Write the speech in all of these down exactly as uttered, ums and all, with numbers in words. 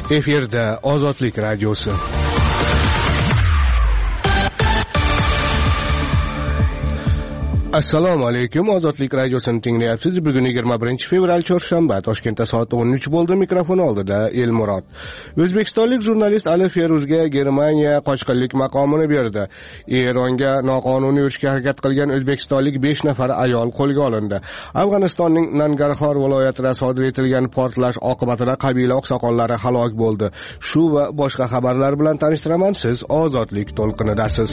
Efirda Ozodlik radiosi. Assalomu alaykum, Ozodlik radiosini tinglayapsiz. Bugun yigirma birinchi fevral chorshanba, Toshkentda soat o'n uch bo'ldi. Mikrofon oldida Elmurod. O'zbekistonlik jurnalist Ali Feruzga Germaniya qochqinlik maqomini berdi. Eronga noqonuniy yurishga harakat qilgan o'zbekistonlik besh nafar ayol qo'lga olindi. Afg'onistonning Nangarxor viloyatida sodir etilgan portlash oqibatida qabila oqsoqollari halok bo'ldi. Shu va boshqa xabarlar bilan tanishtiraman. Siz Ozodlik to'lqinidasiz.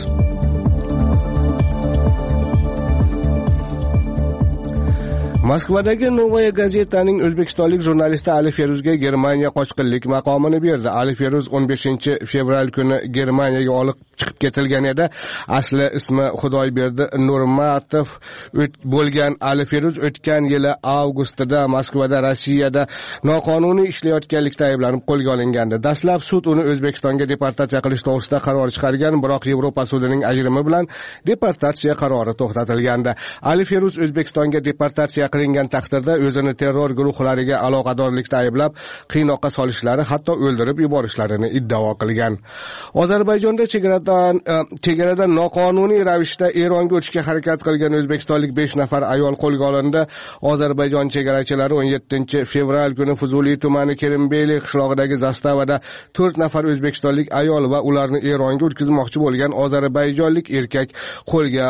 Moskvadagi Novaya gazetaning o'zbekistonlik jurnalisti Ali Feruzga Germaniya qochqinlik maqomini berdi. Ali Feruz o'n beshinchi fevral kuni Germaniyaga olib chiqib ketilgan edi. Asli ismi Xudoyberdi Nurmatov bo'lgan Ali Feruz o'tgan yili avgustida Moskvada Rossiyada noqonuniy ishlayotganlikda ayblanib qo'lga olingandi. Dastlab sud uni O'zbekistonga deportatsiya qilish to'g'risida qaror chiqargan, biroq Yevropa sudining ajrimi bilan deportatsiya qarori to'xtatilgandi. Ali Feruz O'zbekistonga deportatsiya qilingan taqdirda o'zini terror guruhlariga aloqadorlikda ayblab, qiynoqqa solishlari, hatto o'ldirib yuborishlarini iddao qilgan. Ozarbayjonda chegaradan chegaradan noqonuniy ravishda Eronga o'tishga harakat qilgan o'zbekistonlik besh nafar ayol qo'lga olindi. Ozarbayjon chegarachilari o'n yettinchi fevral kuni Fuzuli tumani Kerimbeyli qishlog'idagi zastavada to'rt nafar o'zbekistonlik ayol va ularni Eronga o'tkazmoqchi bo'lgan ozarbayjonlik erkak qo'lga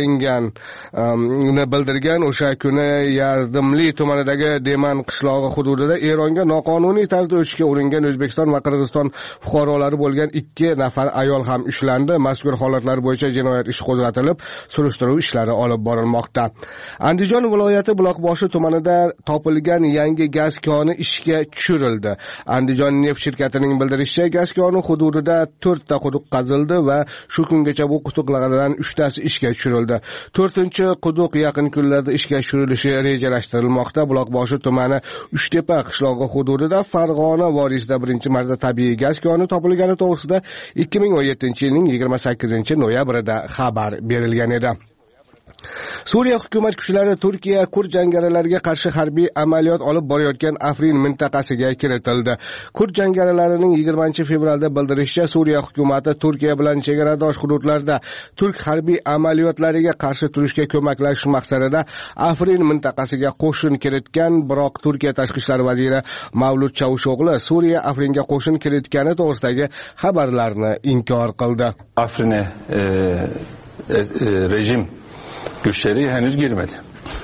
olinganini bildirgan. O'sha kuni Yardimli tumanidagi Deman qishlog'i hududida Eronga noqonuniy tarzda o'tishga uringan O'zbekiston va Qirg'iziston fuqarolari bo'lgan ikki nafar ayol ham ushlandi. Mazkur holatlar bo'yicha jinoyat ishi qo'zg'atilib, surishtiruv ishlari olib borilmoqda. Andijon viloyati Buloqboshi tumanida topilgan yangi gaz koni ishga tushirildi. Andijon neft shirkatining bildirishicha, gaz koni hududida to'rtta quduq qazildi va shu kungacha bu quduqlardan uchtasi ishga tushirildi. to'rtinchi quduq yaqin kunlarda ishga tushirilishi rejalashtirilmoqda. Buloqboshi tumani Uchtepa qishlog'i hududida Farg'ona vodiysida birinchi marta tabiiy gaz koni topilgani to'g'risida ikki ming o'n yettinchi yilning yigirma sakkizinchi noyabrida xabar berilgan edi. Suriya hukumat kuchlari Turkiya kurd jangarilariga qarshi harbiy amaliyot olib borayotgan Afrin mintaqasiga kiritildi. Kurd jangarilarining yigirmanchi fevralda bildirishicha, Suriya hukumati Turkiya bilan chegaradosh hududlarda turk harbiy amaliyotlariga qarshi turishga ko'maklashish maqsadida Afrin mintaqasiga qo'shin kiritgan, biroq Turkiya tashqi ishlar vaziri Mavlud Chavusho'g'li Suriya Afringa qo'shin kiritgani to'g'risidagi xabarlarni inkor qildi. Afrin'e e, e, e, rejim güçleri henüz girmedi.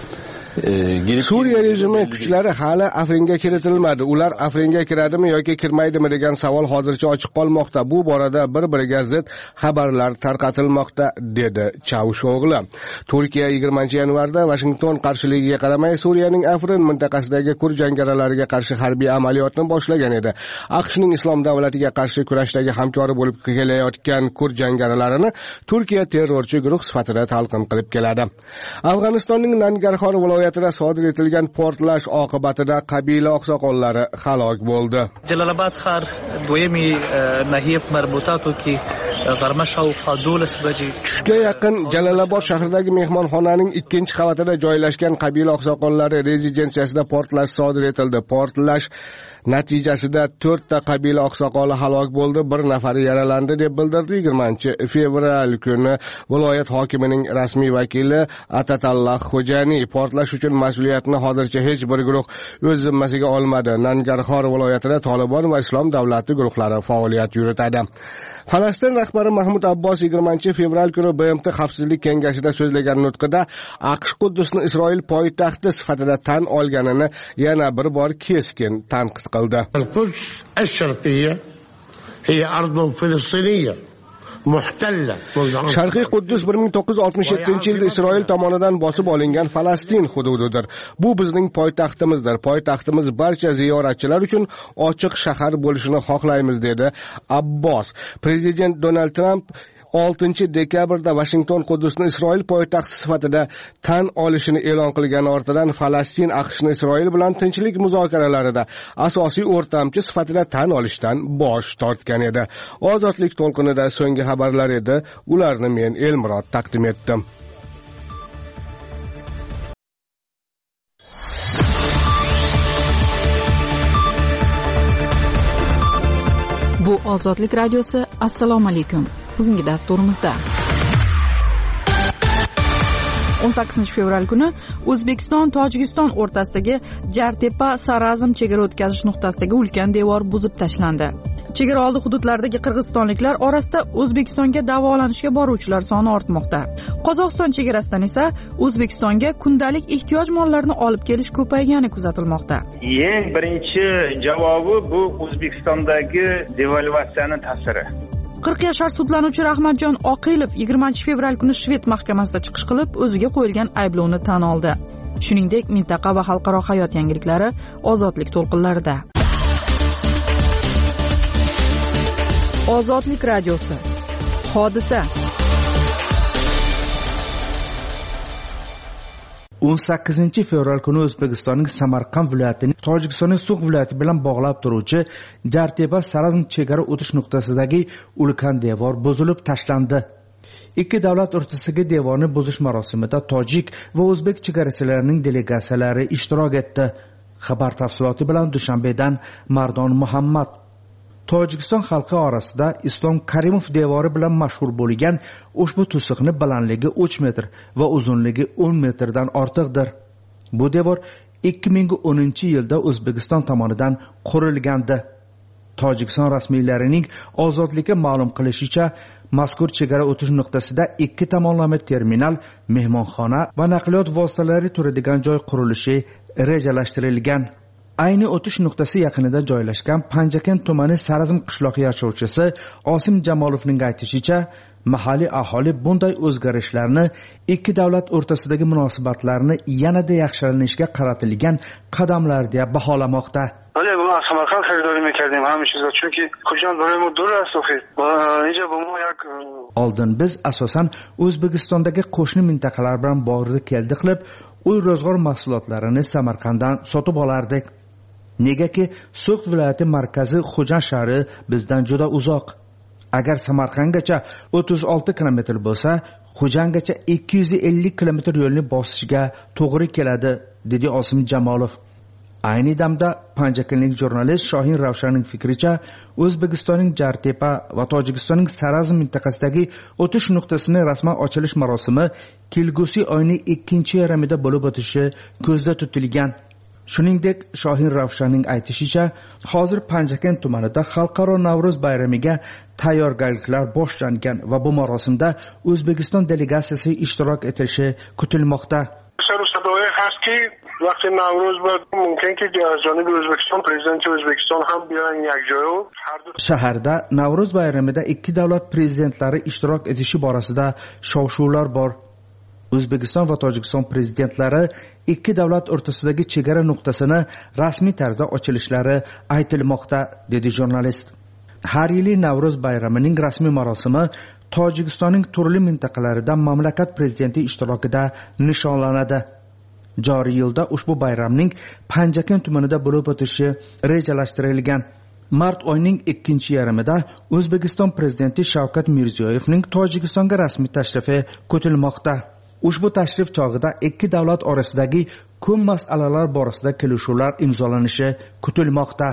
Ee, Suriya rejimi kuchlari hali Afringa kiritilmadi. Ular Afringa kiradimi yoki kirmaydimi degan savol hozircha ochiq qolmoqda. Bu borada bir-biriga zid xabarlar tarqatilmoqda, dedi Chavusho'g'li. Turkiya yigirmanchi yanvarda Washington qarshiligiga qaramay Suriyaning Afrin mintaqasidagi kurd jangarilariga qarshi harbiy amaliyotni boshlagan edi. AQShning Islom davlatiga qarshi kurashdagi hamkori bo'lib kelayotgan kurd jangarilarini Turkiya terrorchi guruh sifatida talqin qilib keladi. Afg'onistonning Nangarxor viloyati sodir etilgan portlash oqibatida qabila oqsoqollari halok bo'ldi. Jalolabad xar doimi nahiyat marbutatı ki g'armashaw fadulas baji. Tushga yaqin Jalolabod shahridagi mehmonxonaning ikkinchi qavatida joylashgan qabila oqsoqollari rezidensiyasida portlash sodir etildi. Portlash natijasida to'rtta qabila oqsoqoli halok bo'ldi, bir nafari yaralandi, deb bildirdi yigirmanchi fevral kuni viloyat hokimining rasmiy vakili Atatalloh Xo'jani. Portlash uchun mas'uliyatni hozircha hech bir guruh o'z zimmasiga olmadi. Nangarxor viloyatida Tolibon va Islom davlati guruhlari faoliyat yuritadi. Falastin rahbari Mahmud Abbos yigirmanchi fevral kuni B M T Xavfsizlik kengashida so'zlagan nutqida AQSh Quddusni Isroil poytaxti sifatida tan olganini yana bir bor keskin tanqid qildi. القدس الشرقية هي أرض فلسطينية محتلة. Sharqiy Quddus bir ming to'qqiz yuz oltmish yettinchi yilda Isroil tomonidan bosib olingan Falastin hududidir. Bu bizning poytaxtimizdir. Poytaxtimiz barcha ziyoratchilar uchun ochiq shahar bo'lishini xohlaymiz, dedi Abbos. Prezident Donald Trump oltinchi dekabrda Washington Quddusni Isroil poytaxti sifatida tan olishini e'lon qilgani ortidan Falastin AQShni Isroil bilan tinchlik muzokaralarida asosiy o'rtamchi sifatida tan olishdan bosh tortgan edi. Ozodlik to'lqinida so'nggi xabarlar edi. Ularni men Elmurod taqdim etdim. Bu Ozodlik radiosi. Assalomu alaykum. Bugungi dasturimizda o'n sakkizinchi fevral kuni O'zbekiston Tojikiston o'rtasidagi Jartepa Sarazm chegara o'tkazish nuqtasidagi ulkan devor buzib tashlandi. Chegara oldi hududlardagi qirg'izistonliklar orasida O'zbekistonga davolanishga boruvchilar soni ortmoqda. Qozog'iston chegarasidan esa O'zbekistonga kundalik ehtiyoj mollarini olib kelish ko'paygani kuzatilmoqda. Eng birinchi javobi bu O'zbekistondagi devalvatsiyaning ta'siri. qirq yashar sudlanuvchi Rahmatjon Oqilov yigirmanchi fevral kuni Shved mahkamasida chiqish qilib, o'ziga qo'yilgan ayblovni tan oldi. Shuningdek, mintaqa va xalqaro hayot yangiliklari Ozodlik to'lqinlarida. Ozodlik radiosi. Hodisa. o'n sakkizinchi fevral kuni O'zbekistonning Samarqand viloyatini Tojikistonning Suq viloyati bilan bog'lab turuvchi Jartepa Sarazm chegara o'tish nuqtasidagi ulkan devor buzilib tashlandi. Ikki davlat o'rtasidagi devorni buzish marosimida tojik va o'zbek chegarachilarining delegatsiyalari ishtirok etdi. Xabar tafsiloti bilan Dushanbedan Mardon Muhammad. Tojikiston xalqi orasida Islom Karimov devori bilan mashhur bo'lgan ushbu to'siqni balandligi uch metr va uzunligi o'n metrdan ortiqdir. Bu devor ikki ming o'ninchi yilda O'zbekiston tomonidan qurilgandi. Tojikiston rasmiylarining Ozodlikka ma'lum qilishicha, mazkur chegara o'tish nuqtasida ikki tomonlama terminal, mehmonxona va naqliyot vositalari turadigan joy qurilishi rejalashtirilgan. Ayni o'tish nuqtasi yaqinida joylashgan Panjakent tumani Sarazm qishloqi yashovchisi Osim Jamolovning aytishicha, mahalliy aholi bunday o'zgarishlarni ikki davlat o'rtasidagi munosabatlarni yanada yaxshilanishga qaratilgan qadamlar deb baholamoqda. ولی ما سمرقند خریداری میکردیم همه چیزا چونکی خوجان برای ما دور است خیر اینجا با ما یک oldin biz asosan O'zbekistondagi qo'shni mintaqalar bilan borib keldi qilib, uy ro'zg'or mahsulotlarini Samarqanddan sotib olardik. Negaki Suq viloyati markazi Xo'jan shahri bizdan juda uzoq. Agar Samarqandgacha o'ttiz olti kilometr bo'lsa, Xo'jangacha ikki yuz ellik kilometr yo'lni bosishga to'g'ri keladi, dedi Osim Jamolov. Ayni damda panjakentlik jurnalist Shohin Ravshanning fikricha, O'zbekistonning Jartepa va Tojikistonning Sarazm mintaqasidagi o'tish nuqtasining rasman ochilish marosimi kelgusi oyning ikkinchi yarmida bo'lib o'tishi ko'zda tutilgan. Shuningdek, Shohin Ravshanning aytishicha, hozir Panjakent tumanida xalqaro Navro'z bayramiga tayyorgarliklar boshlangan va bu marosimda O'zbekiston delegatsiyasi ishtirok etishi kutilmoqda. وقتی نوروز بود ممکن که از جانب o'zbekiston prezidenti o'zbekiston ham bilan یک joy har du shaharda Navro'z bayramida ikki davlat prezidentlari ishtirok etishi borasida shov-shuvlar bor. O'zbekiston va Tojikiston prezidentlari ikki davlat o'rtasidagi chegara nuqtasini rasmiy tarzda ochilishlari aytilmoqda, dedi jurnalist. Har yili Navro'z bayramining rasmiy marosimi Tojikistonning turli mintaqalarida mamlakat prezidenti ishtirokida nishonlanadi. Joriy yilda ushbu bayramning Panjakent tumanida bo'lib o'tishi rejalashtirilgan. Mart oyining ikkinchi yarmida O'zbekiston prezidenti Shavkat Mirziyoyevning Tojikistonga rasmiy tashrifi kutilmoqda. Ushbu tashrif chog'ida ikki davlat orasidagi ko'p masalalar borasida kelishuvlar imzolanishi kutilmoqda.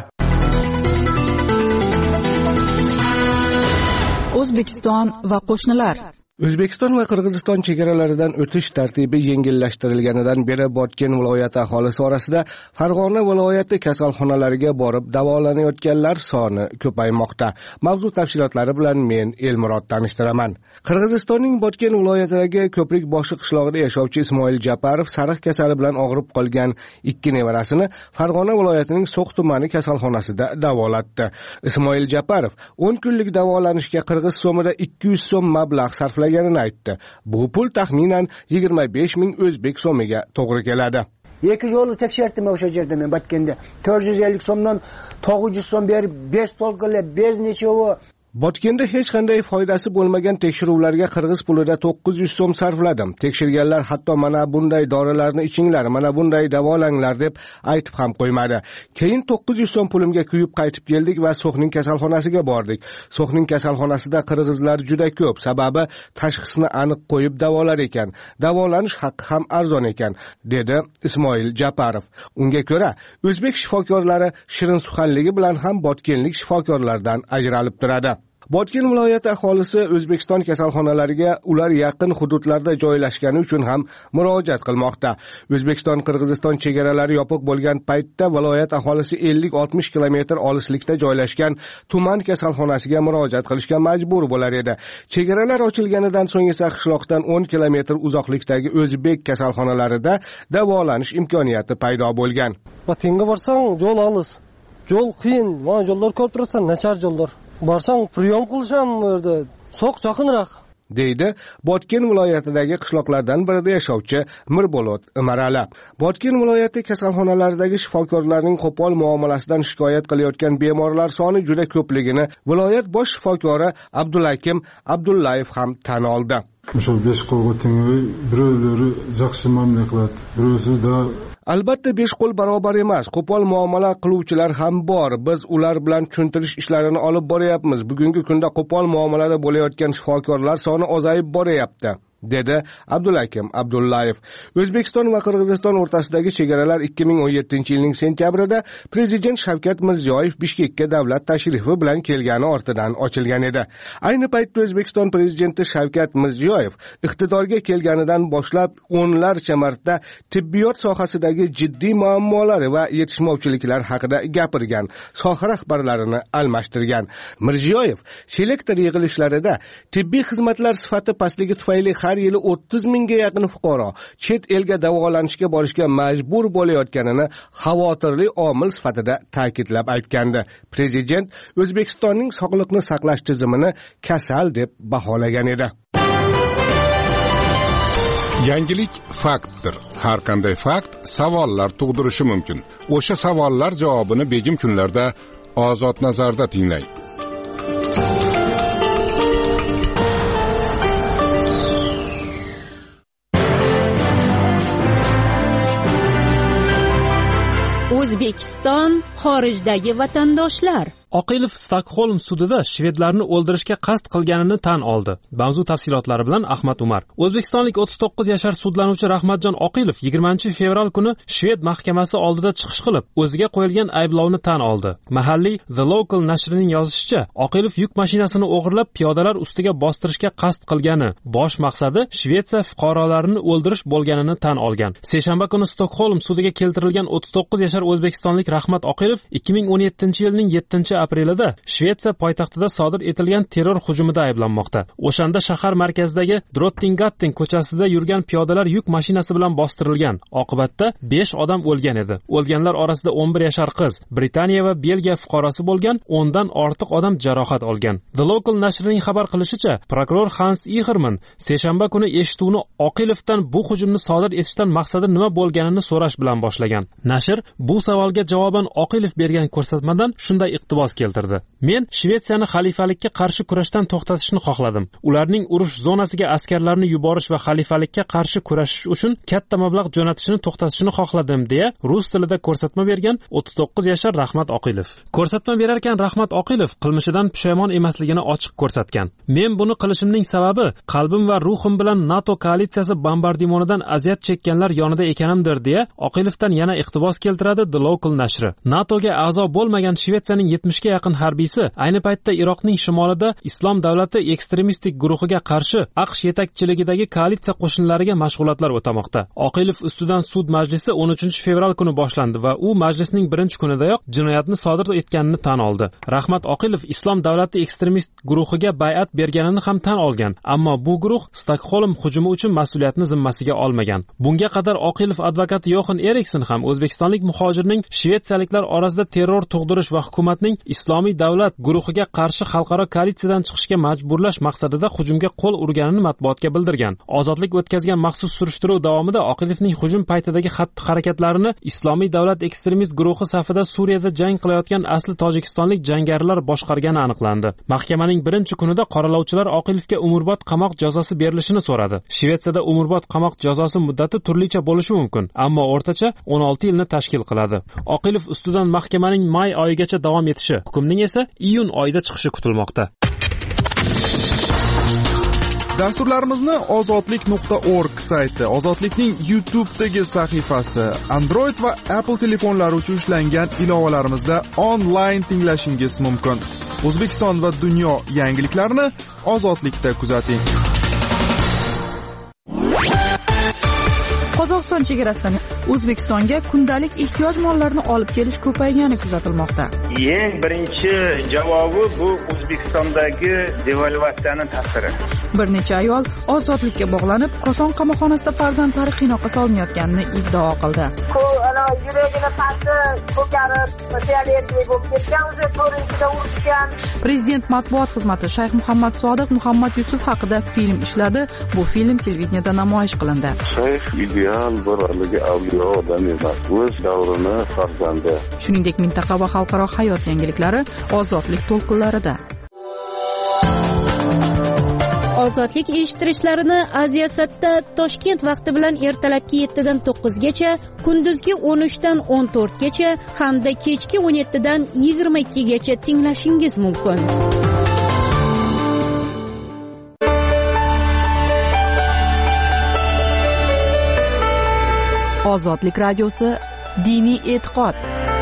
O'zbekiston va qo'shnilar. O'zbekiston va Qirg'iziston chegaralaridan o'tish tartibi yengillashtirilganidan beri Botken viloyati aholisi orasida Farg'ona viloyati kasalxonalariga borib davolanayotganlar soni ko'paymoqda. Mavzu tafsilotlari bilan men Elmurod tanishtiraman. Qirg'izistonning Botken viloyatidagi Ko'prik boshi qishlog'ida yashovchi Ismoil Japarov sariq kasali bilan og'rib qolgan ikki nevarasini Farg'ona viloyatining So'q tumani kasalxonasida davolatdi. Ismoil Japarov o'n kunlik davolanishga qirg'iz so'mida ikki yuz so'm mablag' sarflaganini aytdi. Bu pul taxminan yigirma besh ming o'zbek so'miga to'g'ri keladi. Iki yolu tekşerttim o'sha yerda men Botgenda. to'rt yuz ellik so'mdan to'qqiz yuz so'm berib besh tolqinlab bez necha Botkenda hech qanday foydasi bo'lmagan tekshiruvlarga qirg'iz pulida to'qqiz yuz so'm sarfladim. Tekshirganlar hatto mana bunday dorilarni ichinglar, mana bunday davolanglar deb aytib ham qo'ymadi. Keyin to'qqiz yuz so'm pulimga kuyib qaytib keldik va So'xning kasalxonasiga bordik. So'xning kasalxonasida qirg'izlar juda ko'p, sababi tashxisni aniq qo'yib davolar ekan. Davolanish haqqi ham arzon ekan, dedi Ismoil Japarov. Unga ko'ra, o'zbek shifokorlari shirin suxanligi bilan ham botkenlik shifokorlardan ajralib turadi. Botken viloyati aholisi O'zbekiston kasalxonalariga ular yaqin hududlarda joylashgani uchun ham murojaat qilmoqda. O'zbekiston Qirg'iziston chegaralari yopiq bo'lgan paytda viloyat aholisi ellik oltmish kilometr olislikda joylashgan tuman kasalxonasiga murojaat qilishga majbur bo'lar edi. Chegaralar ochilganidan so'ng esa qishloqdan o'n kilometr uzoqlikdagi o'zbek kasalxonalarida davolanish imkoniyati paydo bo'lgan. Botkenga borsang, yo'l olis. Yo'l qiyin, mana yo'llar ko'p tursa, nachar yo'llar. Borsang, priyom qilisham yerda, so'q yaqinroq, deydi Botken viloyatidagi qishloqlardan birida yashovchi Mirbolot Marala. Botken viloyati kasalxonalaridagi shifokorlarning qo'pol muomalasidan shikoyat qilayotgan bemorlar soni juda ko'pligini viloyat bosh shifokori Abdulakim Abdullayev ham tan oldi. O'sha besh qo'lga tengay, birovlari yaxshi mamlakat qiladi, birovsi da Albatta besh qo'l barobar emas. Qo'pol muomala qiluvchilar ham bor. Biz ular bilan tushuntirish ishlarini olib boryapmiz. Bugungi kunda qo'pol muomalada bo'layotgan shifokorlar soni ozayib boryapti, dedi Abdulakim Abdullayev. O'zbekiston va Qirg'iziston o'rtasidagi chegaralar ikki ming o'n yettinchi yilning sentyabrida Prezident Shavkat Mirziyoyev Bishkekka davlat tashrifi bilan kelgani ortidan ochilgan edi. Ayni paytda O'zbekiston Prezidenti Shavkat Mirziyoyev iqtidorga kelganidan boshlab o'nlarcha marta tibbiyot sohasidagi jiddiy muammolari va yetishmovchiliklar haqida gapirgan, soha rahbarlarini almashtirgan. Mirziyoyev selektor yig'ilishlarida tibbiy xizmatlar sifati pastligi tufayli har yili o'ttiz mingga yaqin fuqaro chet elga davolanishga borishga majbur bo'layotganini xavotirli omil sifatida ta'kidlab aytgandi. Prezident O'zbekistonning sog'liqni saqlash tizimini kasal deb baholagan edi. Yangilik faktdir. Har qanday fakt savollar tug'dirishi mumkin. O'sha savollar javobini begim kunlarda Ozod nazarda tinglang. O'zbekiston xorijdagi vatandoshlar. Oqilov Stokholm sudida shvedlarni o'ldirishga qasd qilganini tan oldi. Mavzu tafsilotlari bilan Ahmad Umar. O'zbekistonlik o'ttiz to'qqiz yashar sudlanuvchi Rahmatjon Oqilov yigirmanchi fevral kuni Shved mahkamasi oldida chiqish qilib, o'ziga qo'yilgan ayblovni tan oldi. Mahalliy The Local nashrining yozishicha, Oqilov yuk mashinasini o'g'irlab piyodalar ustiga bostirishga qasd qilgani, bosh maqsadi Shvetsiya fuqarolarini o'ldirish bo'lganini tan olgan. Seshanba kuni Stokholm sudiga keltirilgan o'ttiz to'qqiz yashar o'zbekistonlik Rahmat Oqilov ikki ming o'n yettinchi yilning yettinchi aprelida Shvetsiya poytaxtida sodir etilgan terror hujumida ayblanmoqda. O'shanda shahar markazidagi Drottningatten ko'chasida yurgan piyodalar yuk mashinasi bilan bostirilgan. Oqibatda besh odam o'lgan edi. O'lganlar orasida o'n bir yashar qiz, Britaniya va Belgiya fuqarosi bo'lgan, o'ndan ortiq odam jarohat olgan. The Local nashrining xabar qilishicha, prokuror Hans Iherman seshanba kuni eshituvni Oqilovdan bu hujumni sodir etishdan maqsadi nima bo'lganini so'rash bilan boshlagan. Nashr bu savolga javoban Oqilov bergan ko'rsatmadan shunday iqtibos keltirdi. Men Shvetsiyani xalifalikka qarshi kurashdan to'xtatishni xohladim. Ularning urush zonasiga askarlarni yuborish va xalifalikka qarshi kurashish uchun katta mablag' jo'natishni to'xtatishni xohladim, deya rus tilida ko'rsatma bergan o'ttiz to'qqiz yashar Rahmat Oqilov. Ko'rsatma berarkan Rahmat Oqilov qilmishidan pushaymon emasligini ochiq ko'rsatgan. Men buni qilishimning sababi qalbim va ruhim bilan NATO koalitsiyasi bombardimonidan aziyat chekkanlar yonida ekanimdir, deya Oqilovdan yana iqtibos keltiradi The Local nashri. NATOga a'zo bo'lmagan Shvetsiyaning yetmishga yaqin harbiysi ayni paytda Iroqning shimolida Islom davlati ekstremistik guruhiga qarshi AQSh yetakchiligidagi koalitsiya qo'shinlariga mashg'ulotlar o'tamoqda. Oqilov ustidan sud majlisi o'n uchinchi fevral kuni boshlandi va u majlisning birinchi kunidayoq jinoyatni sodir etganini tan oldi. Rahmat Oqilov Islom davlati ekstremist guruhiga bay'at berganini ham tan olgan, ammo bu guruh Stokholm hujumi uchun mas'uliyatni zimmasiga olmagan. Bunga qadar Oqilov advokati Yoxan Erikson ham o'zbekistonlik muhojirning shvetsiyaliklar orasida terror tug'dirish va hukumatning Islomiy davlat guruhiga qarshi xalqaro koalitsiyadan chiqishga majburlash maqsadida hujumga qo'l urganini matbuotga bildirgan. Ozodlik o'tkazgan maxsus surishtiruv davomida Oqilovning hujum paytidagi xatti-harakatlarini Islomiy davlat ekstremist guruhi safida Suriyada jang qilayotgan asli tojikistonlik jangarilar boshqargani aniqlandi. Mahkamaning birinchi kunida qoralovchilar Oqilovga umrbod qamoq jazosi berilishini so'radi. Shvetsiyada umrbod qamoq jazosi muddati turlicha bo'lishi mumkin, ammo o'rtacha o'n olti yilni tashkil qiladi. Oqilov ustidan mahkamaning may oyigacha davom etishi, hukmning esa iyun oyida chiqishi kutilmoqda. Dasturlarimizni ozodlik nuqta org sayti, Ozodlikning YouTube'dagi sahifasi, Android va Apple telefonlari uchun ishlangan ilovalarimizda onlayn tinglashingiz mumkin. O'zbekiston va dunyo yangiliklarini Ozodlikda kuzating. Qozog'iston chegarasidan O'zbekistonga kundalik ehtiyoj mollarini olib kelish ko'paygani kuzatilmoqda. Eng birinchi javobi bu O'zbekistondagi devalvatsiyaning ta'siri. Bir necha ayol ozodlikka bog'lanib, Koson qamoqxonasida farzandlari qiynoqqa solinayotganini iddao qildi. Ana yuragini pasti ko'karib, diabetik bo'lib ketgan, o'zi to'rinchida urishgan. Prezident matbuot xizmati Shayx Muhammad Sodiq Muhammad Yusuf haqida film ishladi. Bu film televideniyada namoyish qilindi. Shayx ideal bir haligi avliyo odam emas, o'z davrini farzandi. Shuningdek, mintaqa va xalqaro hayot yangiliklari ozodlik to'lqinlarida. Ozodlik eshittirishlarini Aziyasatda Toshkent vaqti bilan ertalabki yettidan to'qqizgacha, kunduzgi o'n uchdan o'n to'rtgacha hamda kechki o'n yettidan yigirma ikkigacha tinglashingiz mumkin. Ozodlik radiosi diniy e'tiqod.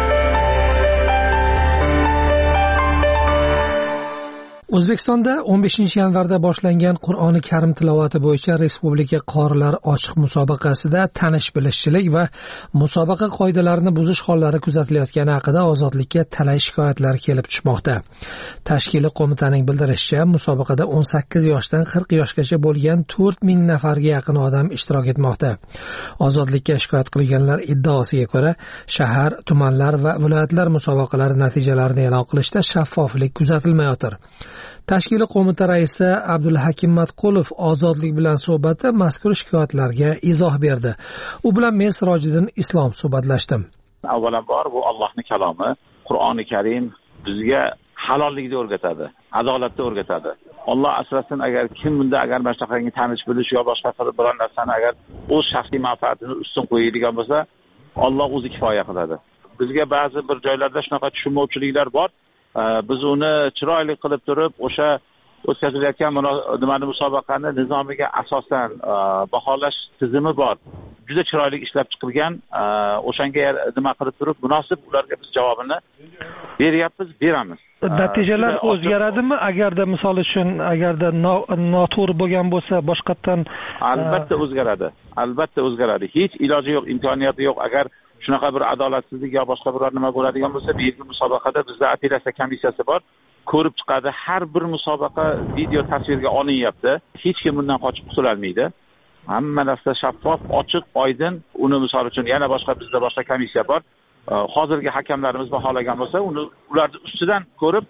O'zbekistonda o'n beshinchi yanvarda boshlangan Qur'oni Karim tilovati bo'yicha Respublika qorilar ochiq musobaqasida tanish-bilishchilik va musobaqa qoidalarini buzish hollari kuzatilayotgani haqida Ozodlikka talay shikoyatlar kelib tushmoqda. Tashkiliy qo'mitaning bildirishicha, musobaqada o'n sakkiz yoshdan qirq yoshgacha bo'lgan to'rt ming nafarga yaqin odam ishtirok etmoqda. Ozodlikka shikoyat qilganlar iddaosiga ko'ra, shahar, tumanlar va viloyatlar musobaqalari natijalarini e'lon qilishda shaffoflik kuzatilmayotir. Tashkiliy qo'mita raisi Abdulhakim Matqulov Ozodlik bilan suhbatda mazkur shikoyatlarga izoh berdi. U bilan men Sirojiddin Islom suhbatlashdim. Avvalambor bu Allohning kalomi, Qur'oni Karim bizga halollikni o'rgatadi, adolatni o'rgatadi. Alloh asrasin, agar kim bunda agar mana shunaqangi tanish bilish yo boshqa qilib biror narsani agar o'z shaxsiy manfaatini ustun qo'yadigan bo'lsa, Alloh o'zi kifoya qiladi. Bizga ba'zi bir joylarda shunaqa tushunmovchiliklar bor. Biz uni chiroyli qilib turib, o'sha o'tkazilayotgan nimani musobaqani nizomiga asosan baholash tizimi bor. Juda chiroyli ishlab chiqilgan, o'shanga nima qilib turib, munosib ularga biz javobini beryapmiz, beramiz. Natijalar o'zgaradimi? Agarda misol uchun, agarda noto'g'ri bo'lgan bo'lsa, boshqatdan albatta o'zgaradi. Albatta o'zgaradi. Hech iloji yo'q, imkoniyati yo'q. Agar shunaqa bir adolatsizlik yo boshqa biror nima bo'ladigan bo'lsa, bu yergi musobaqada bizda apellyatsiya komissiyasi bor, ko'rib chiqadi. Har bir musobaqa video tasvirga olinyapti. Hech kim bundan qochib qutula olmaydi. Hamma narsa shaffof, ochiq, oydin. Uni misol uchun yana boshqa bizda boshqa komissiya bor. Hozirgi hakamlarimiz baholagan bo'lsa, uni ularni ustidan ko'rib,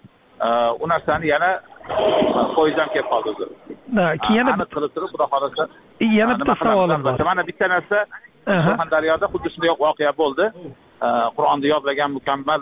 u narsani yana qo'ydan kelib qoldi o'zi. Yana aniq qilib turib, xudo xolasa. Yana bitta savolim bor. Mana bitta narsa Surxondaryoda xuddi shunday voqea bo'ldi. Qur'onni yodlagan mukammal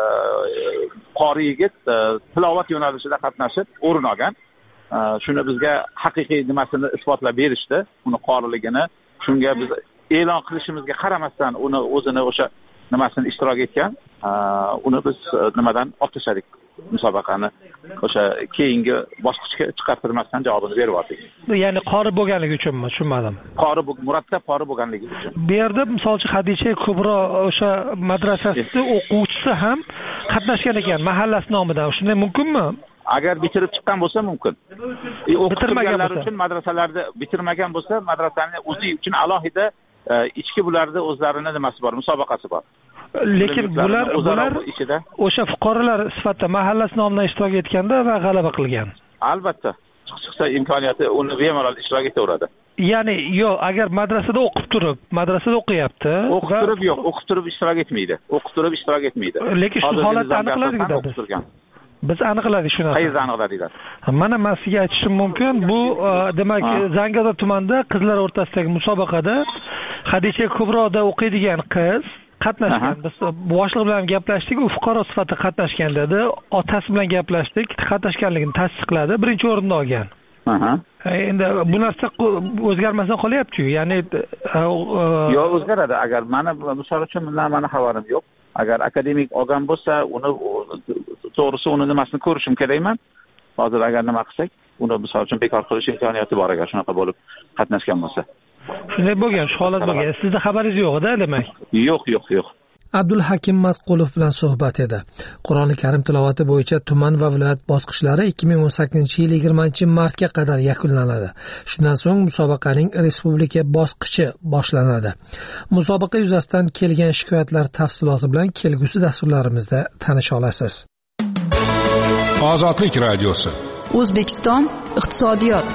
qori yigit tilovat yo'nalishida qatnashib o'rin olgan. Shuni bizga haqiqiy nimasini isbotlab berishdi, uni qoriligini. Shunga biz e'lon qilishimizga qaramasdan uni o'zini o'sha nimasini ishtirok etgan. Uni biz nimadan ortlashadik musobaqani. O'sha keyingi bosqichga chiqartirmasdan javobini berib oldik. Ya'ni qori bo'lganligi uchunmi? Tushunmadim. Qori murattab qori bo'lganligi uchun. Bu yerda misolchi Xadicha Kubro o'sha madrasasida o'quvchisi ham qatnashgan ekan, mahallasi nomidan. Shunday mumkinmi? Agar bitirib chiqqan bo'lsa mumkin. O'qiganlar uchun madrasalarda bitirmagan bo'lsa, madrasaning o'zi uchun alohida ichki bularda o'zlarini nimasi bor, musobaqasi bor. Lekin bular bular o'sha fuqarolar sifatida mahallasi nomidan ishtirok etganda va g'alaba qilgan. Albatta. Chiqsa imkoniyati uni bemalol ishtirok etaveradi. ya'ni yo'q, agar madrasada o'qib turib, madrasada o'qiyapti. O'qib turib yo'q, o'qib turib ishtirok etmaydi. O'qib turib ishtirok etmaydi. Lekin shu holatni aniqladik dedi. Biz aniqladik shu narsani. Qayerda aniqladinglar? Mana men sizga aytishim mumkin, bu demak Zangiota tumanida qizlar o'rtasidagi musobaqada Xadicha Kubroda o'qiydigan qiz qatnashgan. Biz boshliq bilan gaplashdik, u fuqaro sifatida qatnashgan dedi. Otasi bilan gaplashdik, qatnashganligini tasdiqladi, birinchi o'rinni olgan. Aha. Endi bu narsa o'zgarmasdan qolyapti-ku. Ya'ni yo'q, o'zgaradi. Agar mana misol uchun bundan meni xabarim yo'q. Agar akademik olgan bo'lsa, uni to'g'risi uni nimasini ko'rishim kerakman. Hozir agar nima qilsak, uni misol uchun bekor qilish imkoniyati bor agar shunaqa bo'lib qatnashgan bo'lsa. Shunday bo'lgan, shu holat bo'lgan. Sizda xabaringiz yo'q-da, demak? Yo'q, yo'q, yo'q. Abdulhakim Matqulov bilan suhbat edi. Qur'oni Karim tilovati bo'yicha tuman va viloyat bosqichlari ikki ming o'n sakkizinchi yil yigirmanchi martga qadar yakunlanadi. Shundan so'ng musobaqaning respublika bosqichi boshlanadi. Musobaqa yuzasidan kelgan shikoyatlar tafsiloti bilan kelgusi dasturlarimizda tanisha olasiz. Ozodlik radiosi. O'zbekiston iqtisodiyot.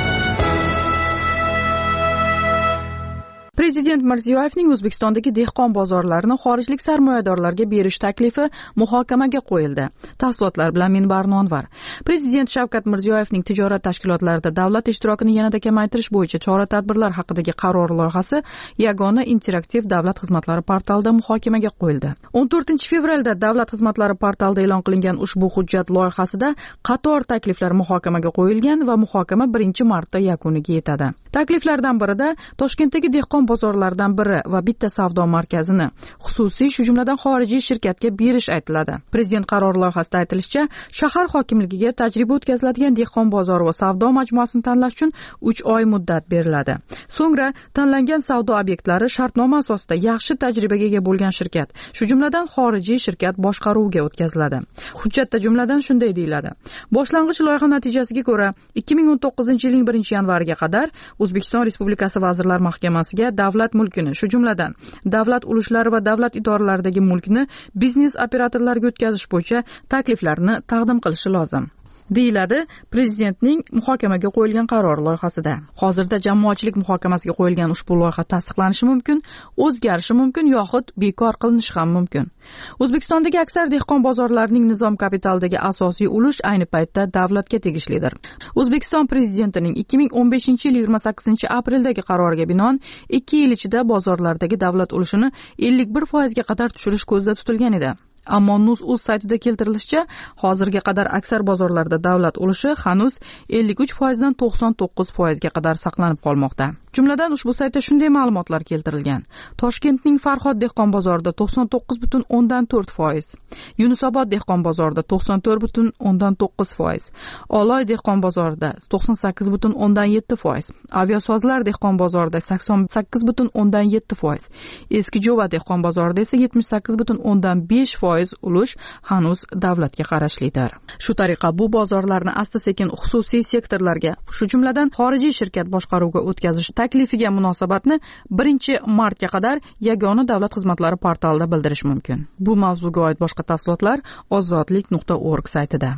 Prezident Mirziyoyevning O'zbekistondagi dehqon bozorlarini xorijlik sarmoyadorlarga berish taklifi muhokamaga qo'yildi. Tafsilotlar bilan Minbar Nonvar. Prezident Shavkat Mirziyoyevning tijorat tashkilotlarida davlat ishtirokini yanada kamaytirish bo'yicha chora-tadbirlar haqidagi qaror loyihasi Yagona interaktiv davlat xizmatlari portalida muhokamaga qo'yildi. o'n to'rtinchi fevralda davlat xizmatlari portalida e'lon qilingan ushbu hujjat loyihasida qator takliflar muhokamaga qo'yilgan va muhokama birinchi martda yakuniga yetadi. Takliflardan birida Toshkentdagi dehqon bozorlardan biri va bitta savdo markazini xususiy, shu jumladan xorijiy shirkatga berish aytiladi. Prezident qaror loyihasida aytilishicha, shahar hokimligiga tajriba o'tkaziladigan dehqon bozori va savdo majmuasini tanlash uchun uch oy muddat beriladi. So'ngra tanlangan savdo obyektlari shartnoma asosida yaxshi tajribaga ega bo'lgan shirkat, shu jumladan xorijiy shirkat boshqaruviga o'tkaziladi. Hujjatda jumladan shunday deyiladi: boshlang'ich loyiha natijasiga ko'ra ikki ming o'n to'qqizinchi yilning birinchi yanvariga qadar O'zbekiston Respublikasi Vazirlar Mahkamasiga davlat mulkini, shu jumladan davlat ulushlari va davlat idoralaridagi mulkni biznes operatorlariga o'tkazish bo'yicha takliflarni taqdim qilishi lozim, deyiladi prezidentning muhokamaga qo'yilgan qaror loyihasida. Hozirda jamoatchilik muhokamasiga qo'yilgan ushbu loyiha tasdiqlanishi mumkin, o'zgarishi mumkin yoxud bekor qilinishi ham mumkin. O'zbekistondagi aksar dehqon bozorlarining nizom kapitalidagi asosiy ulush ayni paytda davlatga tegishlidir. O'zbekiston prezidentining ikki ming o'n beshinchi yil yigirma sakkizinchi apreldagi qaroriga binoan ikki yil ichida bozorlardagi davlat ulushini ellik bir foizga qadar tushirish ko'zda tutilgan edi. Ammo Nuz.uz saytida keltirilishicha, hozirga qadar aksar bozorlarda davlat ulushi hanuz ellik uch foizdan to'qson to'qqiz foizga qadar saqlanib qolmoqda. Jumladan ushbu saytda shunday ma'lumotlar keltirilgan: Toshkentning Farhod dehqon bozorida to'qson to'qqiz butun o'ndan to'rt foiz, Yunusobod dehqon bozorida to'qson to'rt butun o'ndan to'qqiz foiz, Oloy dehqon bozorida to'qson sakkiz butun o'ndan yetti foiz, Aviasozlar dehqon bozorida sakson sakkiz butun o'ndan yetti foiz, Eskijo'va dehqon bozorida esa yetmish sakkiz butun o'ndan besh foiz ulush hanuz davlatga qarashlidir. Shu tariqa bu bozorlarni asta-sekin xususiy sektorlarga, shu jumladan xorijiy shirkat boshqaruviga o'tkazish taklifiga munosabatni birinchi martga qadar Yagona davlat xizmatlari portalida bildirish mumkin. Bu mavzuga oid boshqa tafsilotlar ozodlik nuqta org saytida.